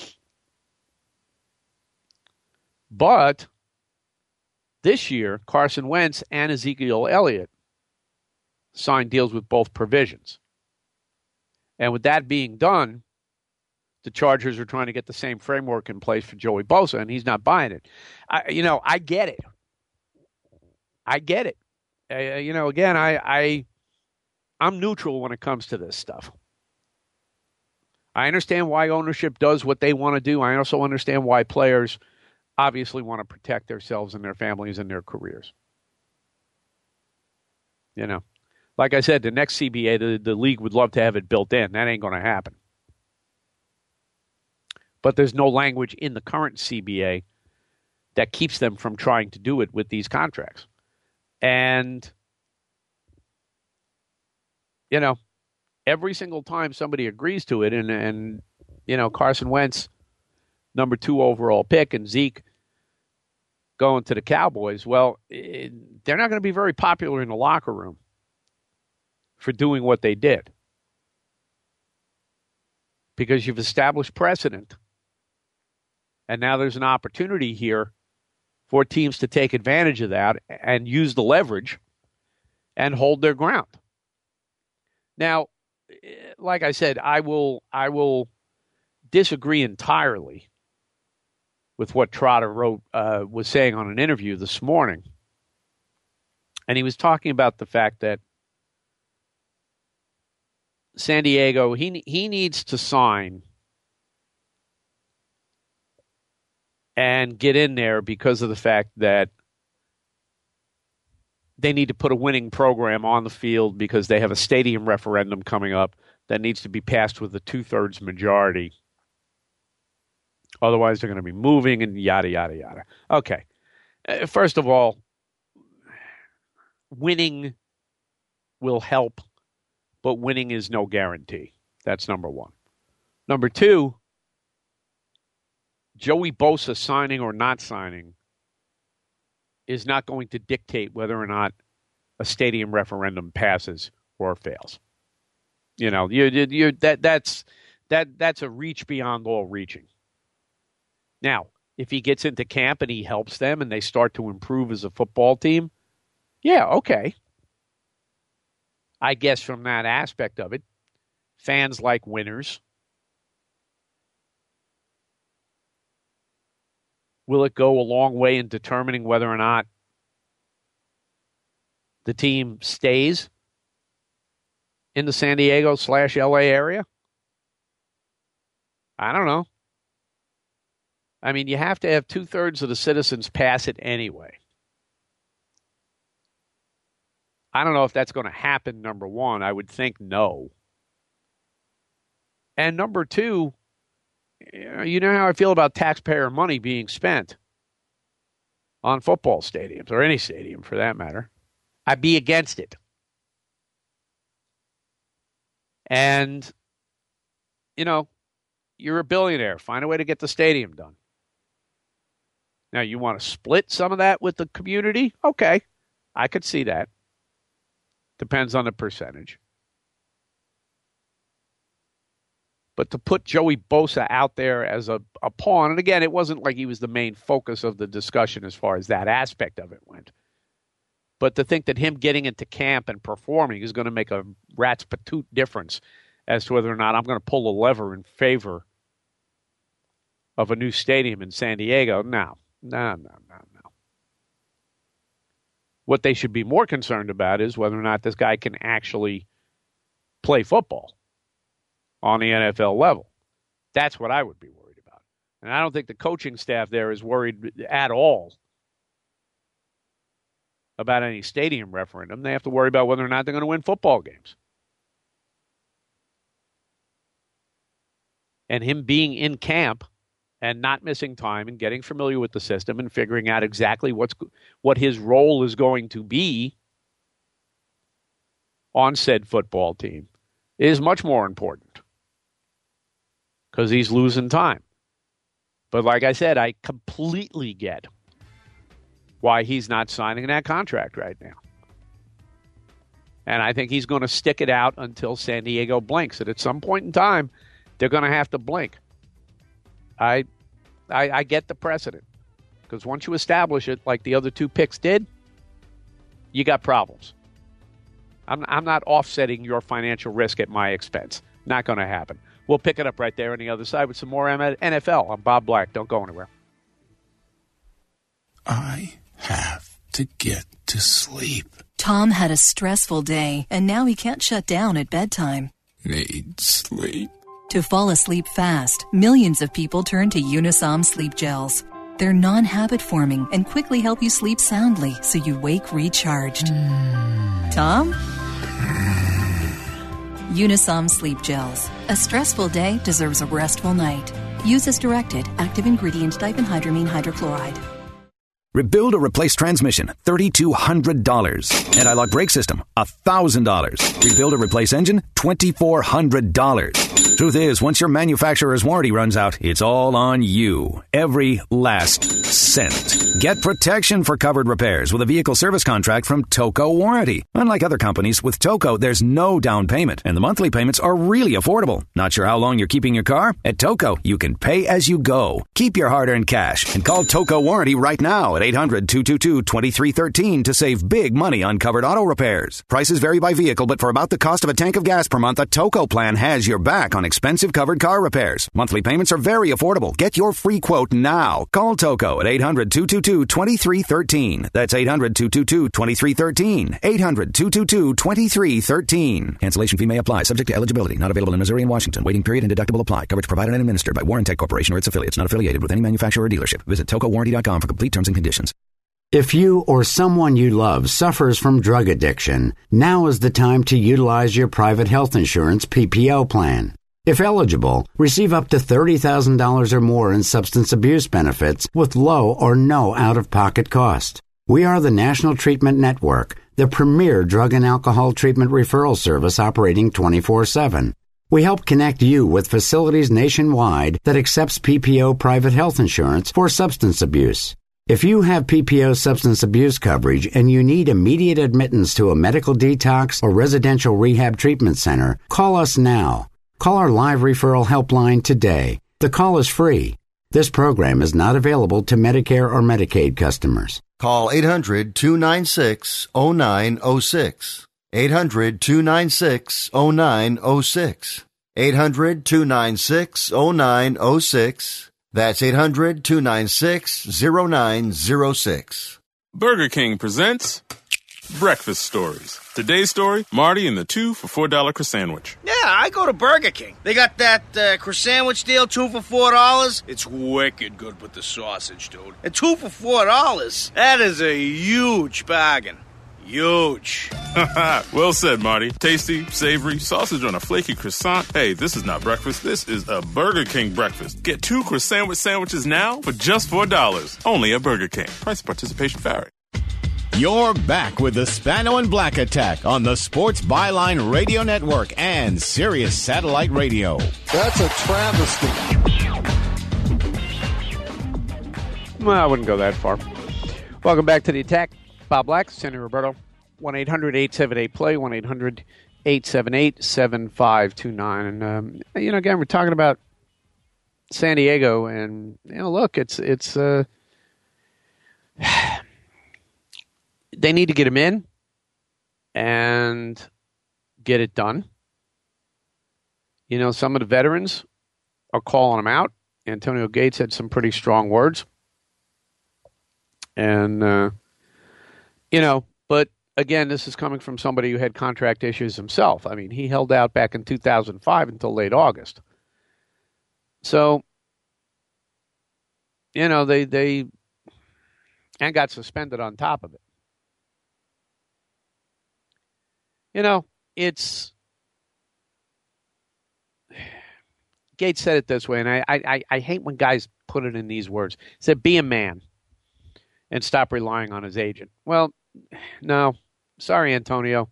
But this year, Carson Wentz and Ezekiel Elliott signed deals with both provisions. And with that being done, the Chargers are trying to get the same framework in place for Joey Bosa, and he's not buying it. I, you know, I get it. I get it. Uh, you know, again, I, I, I'm neutral when it comes to this stuff. I understand why ownership does what they want to do. I also understand why players obviously want to protect themselves and their families and their careers. You know, like I said, the next C B A, the, the league would love to have it built in. That ain't going to happen. But there's no language in the current C B A that keeps them from trying to do it with these contracts. And, you know, every single time somebody agrees to it, and, and you know, Carson Wentz, number two overall pick, and Zeke going to the Cowboys, well, it, they're not going to be very popular in the locker room for doing what they did. Because you've established precedent. And now there's an opportunity here for teams to take advantage of that and use the leverage and hold their ground. Now, like I said, I will I will disagree entirely with what Trotter wrote uh, was saying on an interview this morning. And he was talking about the fact that San Diego, he he needs to sign and get in there because of the fact that they need to put a winning program on the field because they have a stadium referendum coming up that needs to be passed with a two-thirds majority. Otherwise, they're going to be moving and yada, yada, yada. Okay. Uh, first of all, winning will help, but winning is no guarantee. That's number one. Number two, Joey Bosa signing or not signing is not going to dictate whether or not a stadium referendum passes or fails. You know, you you that that's that that's a reach beyond all reaching. Now, if he gets into camp and he helps them and they start to improve as a football team, yeah, okay. I guess from that aspect of it, fans like winners. Will it go a long way in determining whether or not the team stays in the San Diego slash L A area? I don't know. I mean, you have to have two-thirds of the citizens pass it anyway. I don't know if that's going to happen, number one. I would think no. And number two, you know how I feel about taxpayer money being spent on football stadiums, or any stadium for that matter. I'd be against it. And, you know, you're a billionaire. Find a way to get the stadium done. Now, you want to split some of that with the community? Okay, I could see that. Depends on the percentage. But to put Joey Bosa out there as a, a pawn, and again, it wasn't like he was the main focus of the discussion as far as that aspect of it went. But to think that him getting into camp and performing is going to make a rat's patoot difference as to whether or not I'm going to pull a lever in favor of a new stadium in San Diego. No, no, no, no, no. What they should be more concerned about is whether or not this guy can actually play football on the N F L level. That's what I would be worried about. And I don't think the coaching staff there is worried at all about any stadium referendum. They have to worry about whether or not they're going to win football games. And him being in camp and not missing time and getting familiar with the system and figuring out exactly what's what his role is going to be on said football team is much more important because he's losing time. But like I said, I completely get why he's not signing that contract right now. And I think he's going to stick it out until San Diego blinks. And at some point in time, they're going to have to blink. I, I, I get the precedent. Because once you establish it, like the other two picks did, you got problems. I'm, I'm not offsetting your financial risk at my expense. Not going to happen. We'll pick it up right there on the other side with some more N F L. I'm Bob Black. Don't go anywhere. I have to get to sleep. Tom had a stressful day, and now he can't shut down at bedtime. Need sleep. To fall asleep fast, millions of people turn to Unisom sleep gels. They're non-habit forming and quickly help you sleep soundly so you wake recharged. Mm. Tom? Unisom sleep gels. A stressful day deserves a restful night. Use as directed. Active ingredient diphenhydramine hydrochloride. Rebuild or replace transmission, three thousand two hundred dollars. Anti-lock brake system, one thousand dollars. Rebuild or replace engine, two thousand four hundred dollars. Truth is, once your manufacturer's warranty runs out, it's all on you. Every last cent. Get protection for covered repairs with a vehicle service contract from Toco Warranty. Unlike other companies, with Toco, there's no down payment, and the monthly payments are really affordable. Not sure how long you're keeping your car? At Toco, you can pay as you go. Keep your hard-earned cash and call Toco Warranty right now at eight hundred, two two two, two three one three to save big money on covered auto repairs. Prices vary by vehicle, but for about the cost of a tank of gas per month, a Toco plan has your back on expensive covered car repairs. Monthly payments are very affordable. Get your free quote now. Call Toco at eight hundred, two two two, two three one three. That's eight hundred, two two two, two three one three. eight hundred, two two two, two three one three. Cancellation fee may apply. Subject to eligibility. Not available in Missouri and Washington. Waiting period and deductible apply. Coverage provided and administered by Warrantech Corporation or its affiliates. Not affiliated with any manufacturer or dealership. Visit toco warranty dot com for complete terms and conditions. If you or someone you love suffers from drug addiction, now is the time to utilize your private health insurance P P O plan. If eligible, receive up to thirty thousand dollars or more in substance abuse benefits with low or no out-of-pocket cost. We are the National Treatment Network, the premier drug and alcohol treatment referral service operating twenty-four seven. We help connect you with facilities nationwide that accepts P P O private health insurance for substance abuse. If you have P P O substance abuse coverage and you need immediate admittance to a medical detox or residential rehab treatment center, call us now. Call our live referral helpline today. The call is free. This program is not available to Medicare or Medicaid customers. Call eight hundred, two nine six, zero nine zero six. eight hundred, two nine six, zero nine zero six. eight hundred, two nine six, zero nine zero six. That's eight hundred, two nine six, zero nine zero six. Burger King presents Breakfast Stories. Today's story, Marty and the two for four dollar croissant. Yeah, I go to Burger King. They got that uh, croissant deal, two for four dollars. It's wicked good with the sausage, dude. And two for four dollars. That is a huge bargain. Huge. Well said, Marty. Tasty, savory, sausage on a flaky croissant. Hey, this is not breakfast. This is a Burger King breakfast. Get two croissant sandwiches now for just four dollars. Only at Burger King. Price participation vary. You're back with the Spano and Black Attack on the Sports Byline Radio Network and Sirius Satellite Radio. That's a travesty. Well, I wouldn't go that far. Welcome back to the attack. Bob Black, Sandy Roberto, one eight hundred, eight seven eight, play, one eight hundred, eight seven eight, seven five two nine. And, um, you know, again, we're talking about San Diego, and, you know, look, it's, it's, uh, they need to get him in and get it done. You know, some of the veterans are calling him out. Antonio Gates had some pretty strong words. And, uh, you know, but again, this is coming from somebody who had contract issues himself. I mean, he held out back in two thousand five until late August. So, you know, they, they, and got suspended on top of it. You know, it's, Gates said it this way, and I, I, I hate when guys put it in these words. He said, be a man and stop relying on his agent. Well, no. Sorry, Antonio.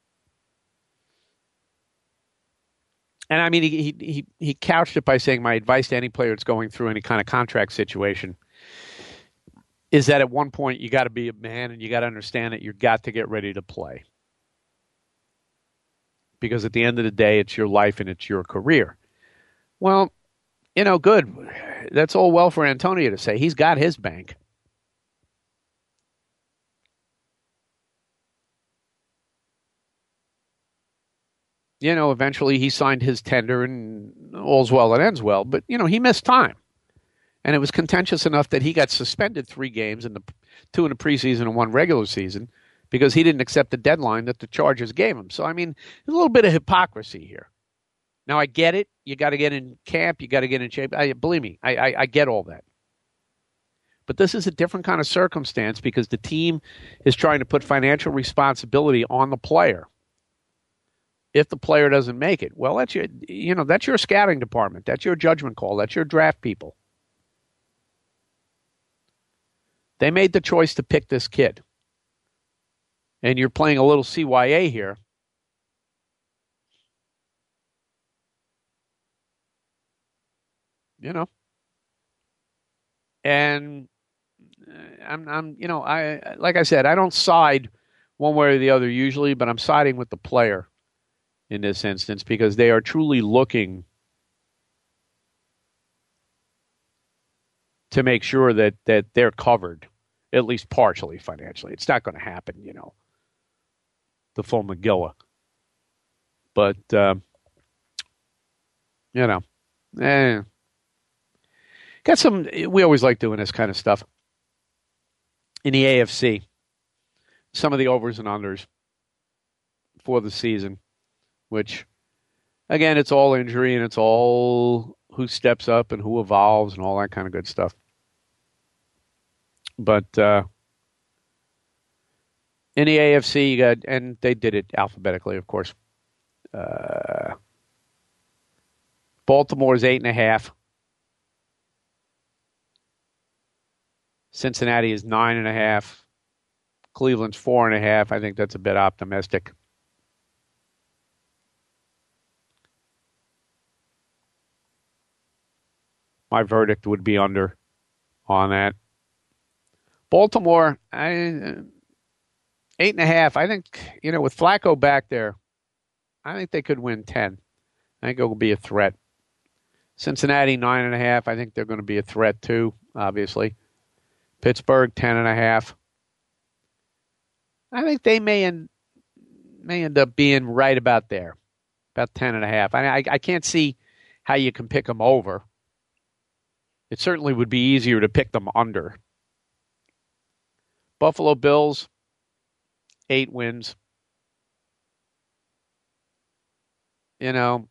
And I mean, he, he, he couched it by saying, my advice to any player that's going through any kind of contract situation is that at one point you got to be a man and you got to understand that you've got to get ready to play. Because at the end of the day, it's your life and it's your career. Well, you know, good. That's all well for Antonio to say. He's got his bank. You know, eventually he signed his tender and all's well that ends well. But, you know, he missed time. And it was contentious enough that he got suspended three games, in the two in the preseason and one regular season, because he didn't accept the deadline that the Chargers gave him. So, I mean, there's a little bit of hypocrisy here. Now, I get it. You got to get in camp. You got to get in shape. I, believe me, I, I, I get all that. But this is a different kind of circumstance because the team is trying to put financial responsibility on the player. If the player doesn't make it, well, that's your, you know, that's your scouting department. That's your judgment call. That's your draft people. They made the choice to pick this kid. And you're playing a little C Y A here. You know. And I'm, I'm, you know, I, like I said, I don't side one way or the other usually, but I'm siding with the player in this instance because they are truly looking to make sure that, that they're covered, at least partially financially. It's not going to happen, you know, the full McGilla. But, uh, you know, eh. Got some, we always like doing this kind of stuff. In the A F C, some of the overs and unders for the season, which, again, it's all injury and it's all who steps up and who evolves and all that kind of good stuff. But uh, in the A F C, you got, and they did it alphabetically, of course. Uh, Baltimore's eight and a half. Cincinnati is nine and a half. Cleveland's four and a half. I think that's a bit optimistic. My verdict would be under on that. Baltimore, I, eight and a half. I think, you know, with Flacco back there, I think they could win ten. I think it will be a threat. Cincinnati, nine and a half. I think they're going to be a threat too, obviously. Pittsburgh, ten and a half. I think they may end, may end up being right about there, about ten and a half. I, I, I can't see how you can pick them over. It certainly would be easier to pick them under. Buffalo Bills, eight wins. You know,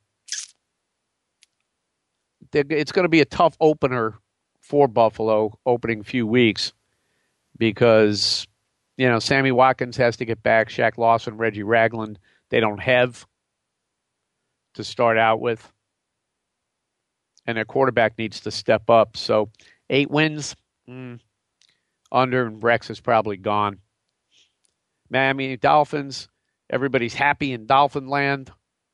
it's going to be a tough opener for Buffalo opening few weeks because, you know, Sammy Watkins has to get back. Shaq Lawson, Reggie Ragland, they don't have to start out with. And their quarterback needs to step up. So eight wins, mm, under, and Rex is probably gone. Miami Dolphins, everybody's happy in Dolphin land.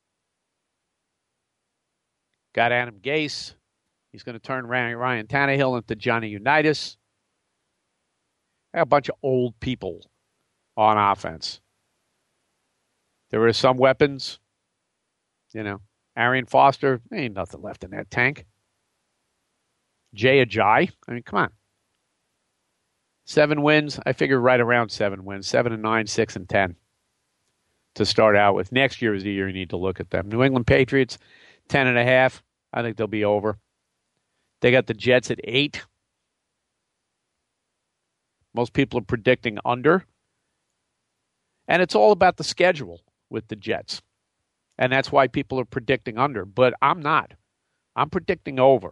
Got Adam Gase. He's going to turn Ryan Tannehill into Johnny Unitas. A bunch of old people on offense. There are some weapons. You know, Arian Foster, ain't nothing left in that tank. Jay Ajayi, I mean, come on. Seven wins. I figure right around seven wins. Seven and nine, six and ten to start out with. Next year is the year you need to look at them. New England Patriots, ten and a half. I think they'll be over. They got the Jets at eight. Most people are predicting under. And it's all about the schedule with the Jets. And that's why people are predicting under. But I'm not. I'm predicting over.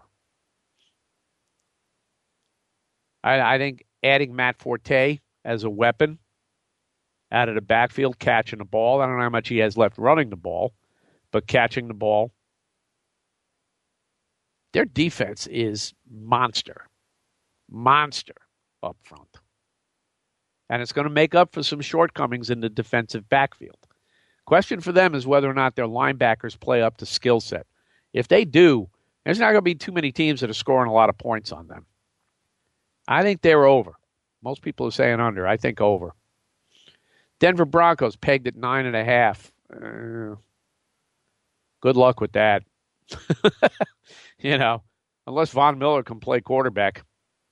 I, I think adding Matt Forte as a weapon out of the backfield, catching the ball. I don't know how much he has left running the ball, but catching the ball. Their defense is monster. Monster up front. And it's going to make up for some shortcomings in the defensive backfield. Question for them is whether or not their linebackers play up to skill set. If they do, there's not going to be too many teams that are scoring a lot of points on them. I think they're over. Most people are saying under. I think over. Denver Broncos pegged at nine and a half. Uh, good luck with that. You know, unless Von Miller can play quarterback.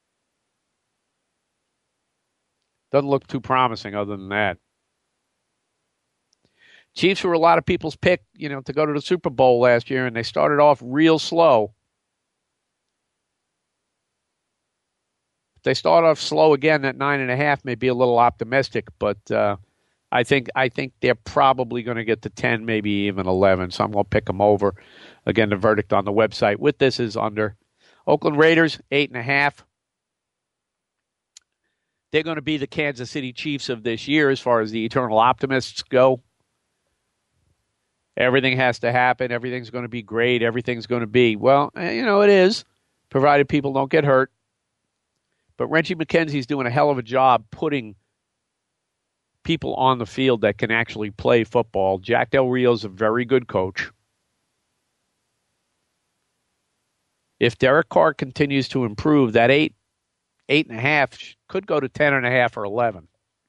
Doesn't look too promising other than that. Chiefs were a lot of people's pick, you know, to go to the Super Bowl last year, and they started off real slow. If they start off slow again, that nine and a half may be a little optimistic, but uh, I think I think they're probably going to get to ten, maybe even eleven. So I'm going to pick them over. Again, the verdict on the website with this is under. Oakland Raiders, eight and a half. They're going to be the Kansas City Chiefs of this year as far as the eternal optimists go. Everything has to happen. Everything's going to be great. Everything's going to be, well, you know, it is, provided people don't get hurt. But Reggie McKenzie's doing a hell of a job putting people on the field that can actually play football. Jack Del Rio's a very good coach. If Derek Carr continues to improve, that eight, eight and a half could go to ten and a half or eleven.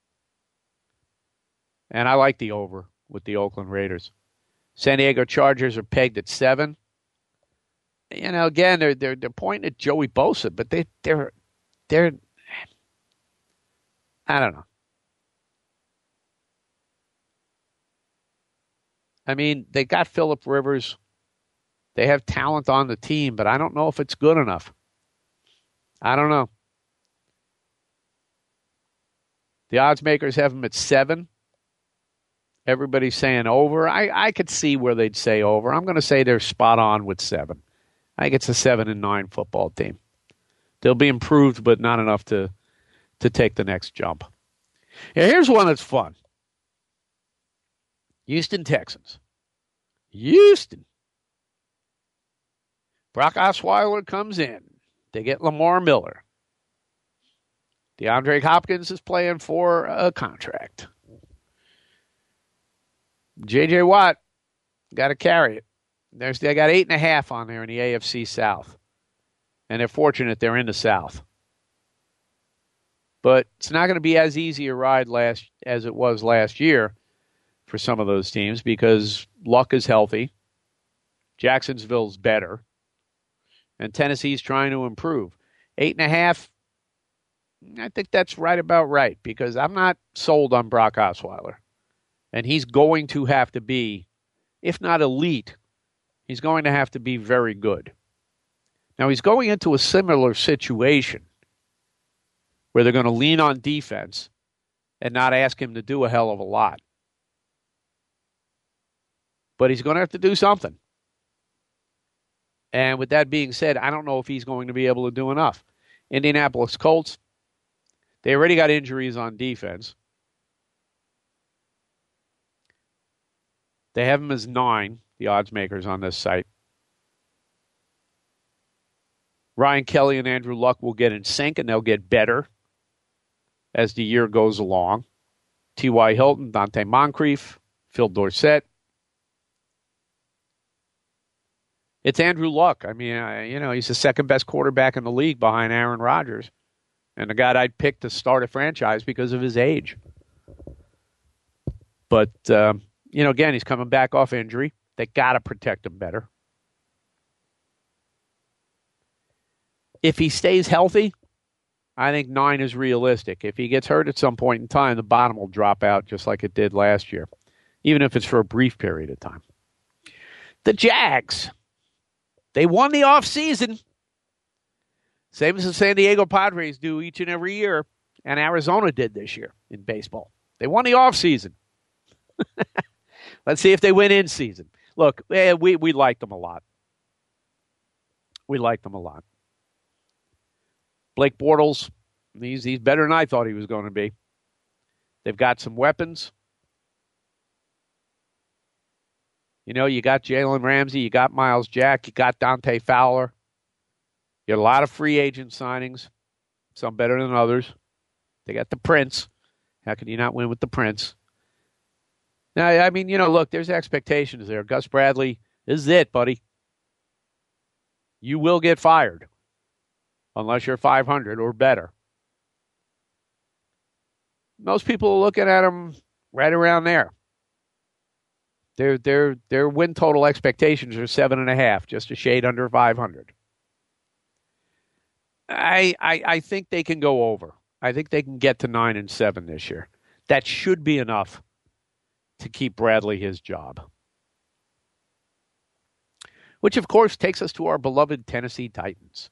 And I like the over with the Oakland Raiders. San Diego Chargers are pegged at seven. You know, again, they're they're they're pointing at Joey Bosa, but they they're they're I don't know. I mean, they got Phillip Rivers. They have talent on the team, but I don't know if it's good enough. I don't know. The odds makers have them at seven. Everybody's saying over. I, I could see where they'd say over. I'm going to say they're spot on with seven. I think it's a seven and nine football team. They'll be improved, but not enough to to take the next jump. Yeah, here's one that's fun. Houston Texans. Houston. Brock Osweiler comes in. They get Lamar Miller. DeAndre Hopkins is playing for a contract. J J. Watt got to carry it. There's, they got eight and a half on there in the A F C South. And they're fortunate they're in the South. But it's not going to be as easy a ride last as it was last year for some of those teams because Luck is healthy. Jacksonville's better. And Tennessee's trying to improve. Eight and a half, I think that's right about right because I'm not sold on Brock Osweiler. And he's going to have to be, if not elite, he's going to have to be very good. Now, he's going into a similar situation where they're going to lean on defense and not ask him to do a hell of a lot. But he's going to have to do something. And with that being said, I don't know if he's going to be able to do enough. Indianapolis Colts, they already got injuries on defense. They have him as nine, the odds makers on this site. Ryan Kelly and Andrew Luck will get in sync, and they'll get better as the year goes along. T Y. Hilton, Dante Moncrief, Phil Dorsett. It's Andrew Luck. I mean, uh, you know, he's the second best quarterback in the league behind Aaron Rodgers. And the guy I'd pick to start a franchise because of his age. But, um, you know, again, he's coming back off injury. They got to protect him better. If he stays healthy, I think nine is realistic. If he gets hurt at some point in time, the bottom will drop out just like it did last year, even if it's for a brief period of time. The Jags. They won the offseason. Same as the San Diego Padres do each and every year, and Arizona did this year in baseball. They won the offseason. Let's see if they win in season. Look, eh, we, we like them a lot. We like them a lot. Blake Bortles, he's, he's better than I thought he was going to be. They've got some weapons. You know, you got Jalen Ramsey, you got Miles Jack, you got Dante Fowler. You got a lot of free agent signings, some better than others. They got the Prince. How can you not win with the Prince? Now, I mean, you know, look, there's expectations there. Gus Bradley, this is it, buddy. You will get fired unless you're five hundred or better. Most people are looking at him right around there. Their their their win total expectations are seven and a half, just a shade under five hundred. I, I I think they can go over. I think they can get to nine and seven this year. That should be enough to keep Bradley his job. Which, of course, takes us to our beloved Tennessee Titans.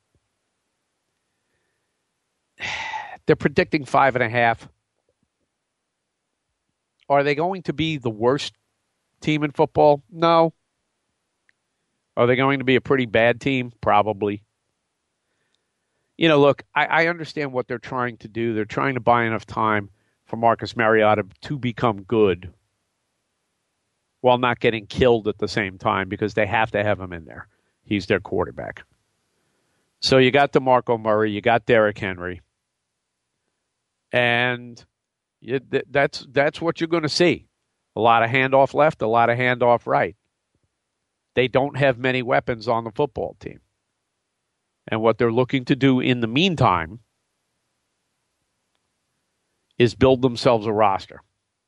They're predicting five and a half. Are they going to be the worst team in football? No. Are they going to be a pretty bad team? Probably. You know, look, I, I understand what they're trying to do. They're trying to buy enough time for Marcus Mariota to become good while not getting killed at the same time because they have to have him in there. He's their quarterback. So you got DeMarco Murray, you got Derrick Henry, and you, th- that's that's what you're going to see. A lot of handoff left, a lot of handoff right. They don't have many weapons on the football team. And what they're looking to do in the meantime is build themselves a roster.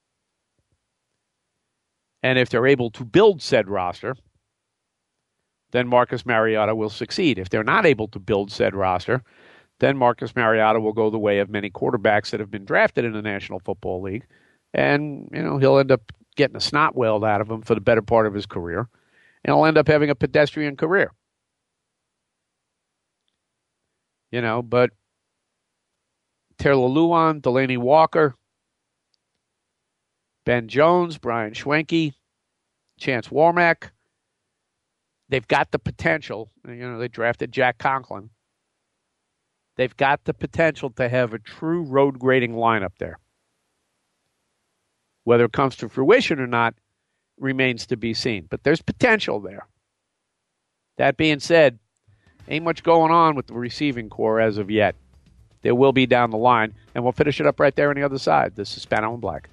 And if they're able to build said roster, then Marcus Mariota will succeed. If they're not able to build said roster, then Marcus Mariota will go the way of many quarterbacks that have been drafted in the National Football League. And, you know, he'll end up getting a snot whaled out of him for the better part of his career. And he'll end up having a pedestrian career. You know, but Taylor Lewan, Delaney Walker, Ben Jones, Brian Schwenke, Chance Warmack, they've got the potential. You know, they drafted Jack Conklin. They've got the potential to have a true road grading lineup there. Whether it comes to fruition or not remains to be seen. But there's potential there. That being said, ain't much going on with the receiving core as of yet. There will be down the line, and we'll finish it up right there on the other side. This is Spano and Black.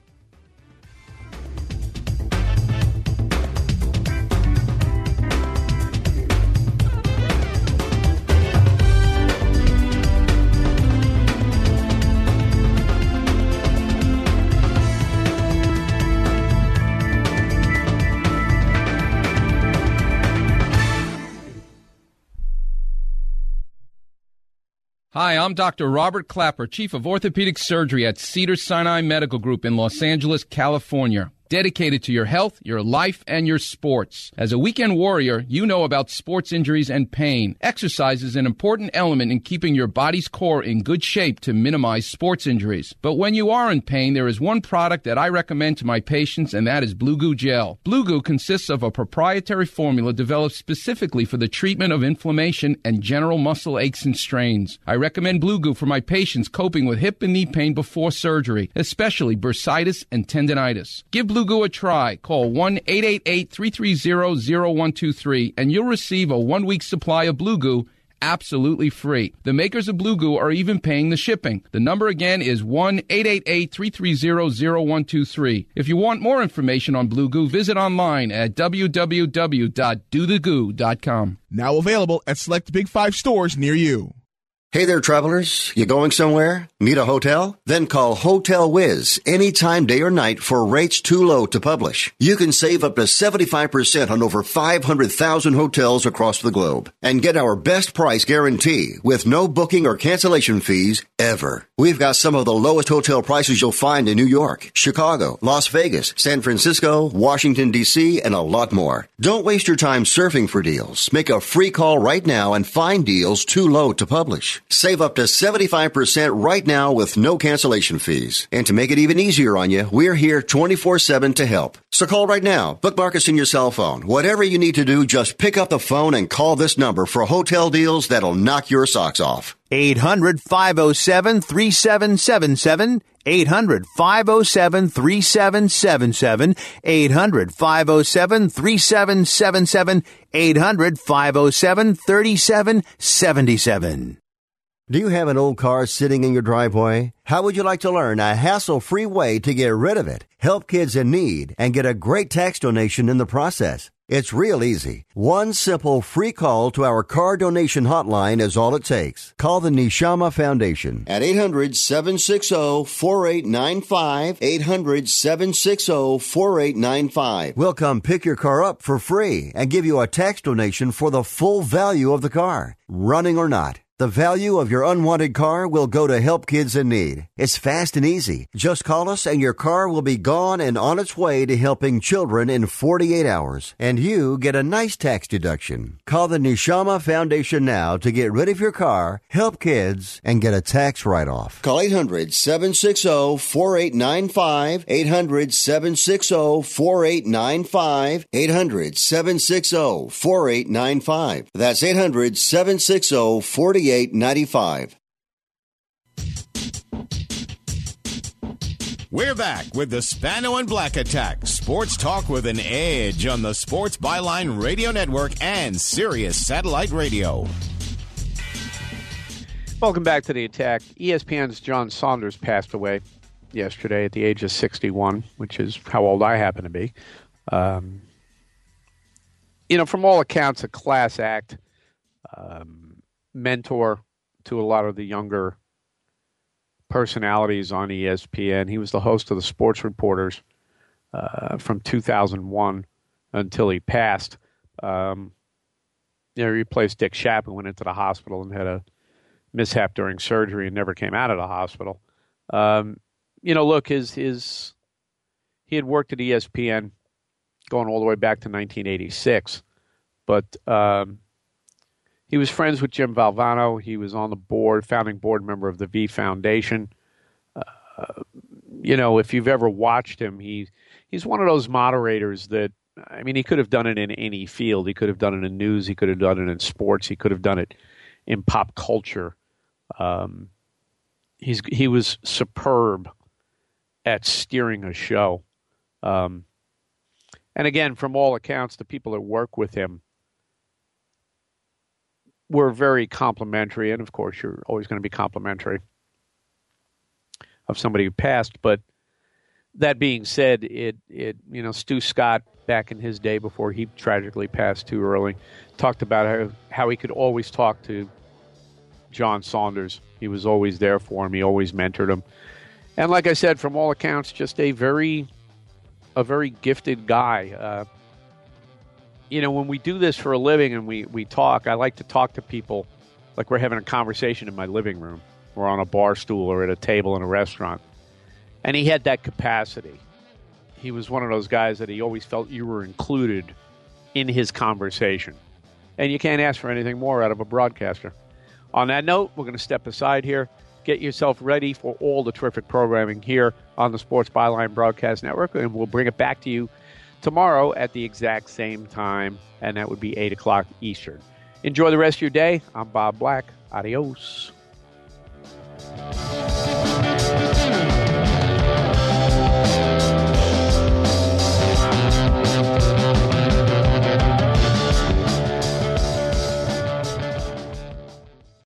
Hi, I'm Doctor Robert Clapper, Chief of Orthopedic Surgery at Cedars-Sinai Medical Group in Los Angeles, California. Dedicated to your health, your life, and your sports. As a weekend warrior, you know about sports injuries and pain. Exercise is an important element in keeping your body's core in good shape to minimize sports injuries. But when you are in pain, there is one product that I recommend to my patients, and that is Blue Goo Gel. Blue Goo consists of a proprietary formula developed specifically for the treatment of inflammation and general muscle aches and strains. I recommend Blue Goo for my patients coping with hip and knee pain before surgery, especially bursitis and tendinitis. Give Blue Blue Goo a try. Call one eight eight eight, three three zero, zero one two three and you'll receive a one-week supply of Blue Goo absolutely free. The makers of Blue Goo are even paying the shipping. The number again is one eight eight eight, three three zero, zero one two three. If you want more information on Blue Goo, visit online at w w w dot do the goo dot com. Now available at select Big Five stores near you. Hey there, travelers. You going somewhere? Need a hotel? Then call Hotel Wiz anytime, day or night, for rates too low to publish. You can save up to seventy-five percent on over five hundred thousand hotels across the globe and get our best price guarantee with no booking or cancellation fees ever. We've got some of the lowest hotel prices you'll find in New York, Chicago, Las Vegas, San Francisco, Washington, D C, and a lot more. Don't waste your time surfing for deals. Make a free call right now and find deals too low to publish. Save up to seventy-five percent right now with no cancellation fees. And to make it even easier on you, we're here twenty-four seven to help. So call right now. Bookmark us in your cell phone. Whatever you need to do, just pick up the phone and call this number for hotel deals that'll knock your socks off. eight hundred, five oh seven, three seven seven seven. eight hundred, five oh seven, three seven seven seven. eight hundred, five oh seven, three seven seven seven. eight hundred, five oh seven, three seven seven seven. Do you have an old car sitting in your driveway? How would you like to learn a hassle-free way to get rid of it, help kids in need, and get a great tax donation in the process? It's real easy. One simple free call to our car donation hotline is all it takes. Call the Neshama Foundation at eight hundred, seven six zero, four eight nine five, eight hundred, seven six zero, four eight nine five. We'll come pick your car up for free and give you a tax donation for the full value of the car, running or not. The value of your unwanted car will go to help kids in need. It's fast and easy. Just call us and your car will be gone and on its way to helping children in forty-eight hours. And you get a nice tax deduction. Call the Neshama Foundation now to get rid of your car, help kids, and get a tax write-off. Call eight hundred, seven six zero, four eight nine five, eight hundred, seven six zero, four eight nine five, eight hundred, seven six zero, four eight nine five. That's eight hundred, seven six zero, four eight nine five. We're back with the Spano and Black Attack. Sports talk with an edge on the Sports Byline Radio Network and Sirius Satellite Radio. Welcome back to the Attack. E S P N's John Saunders passed away yesterday at the age of sixty-one, which is how old I happen to be. Um, you know, from all accounts, a class act. Um, mentor to a lot of the younger personalities on E S P N. He was the host of the Sports Reporters uh, from two thousand one until he passed. Um, you know, he replaced Dick Schaap, who went into the hospital and had a mishap during surgery and never came out of the hospital. Um, you know, look, his his he had worked at E S P N going all the way back to nineteen eighty-six, but um, he was friends with Jim Valvano. He was on the board, founding board member of the V Foundation. Uh, you know, if you've ever watched him, he he's one of those moderators that, I mean, he could have done it in any field. He could have done it in news. He could have done it in sports. He could have done it in pop culture. Um, he's he was superb at steering a show. Um, and again, from all accounts, the people that work with him were very complimentary, and of course, you're always going to be complimentary of somebody who passed. But that being said, it it you know Stu Scott back in his day before he tragically passed too early talked about how how he could always talk to John Saunders. He was always there for him. He always mentored him, and like I said, from all accounts, just a very a very gifted guy. Uh, You know, when we do this for a living and we, we talk, I like to talk to people like we're having a conversation in my living room or on a bar stool or at a table in a restaurant. And he had that capacity. He was one of those guys that he always felt you were included in his conversation. And you can't ask for anything more out of a broadcaster. On that note, we're going to step aside here. Get yourself ready for all the terrific programming here on the Sports Byline Broadcast Network, and we'll bring it back to you tomorrow at the exact same time, and that would be eight o'clock Eastern. Enjoy the rest of your day. I'm Bob Black. Adios.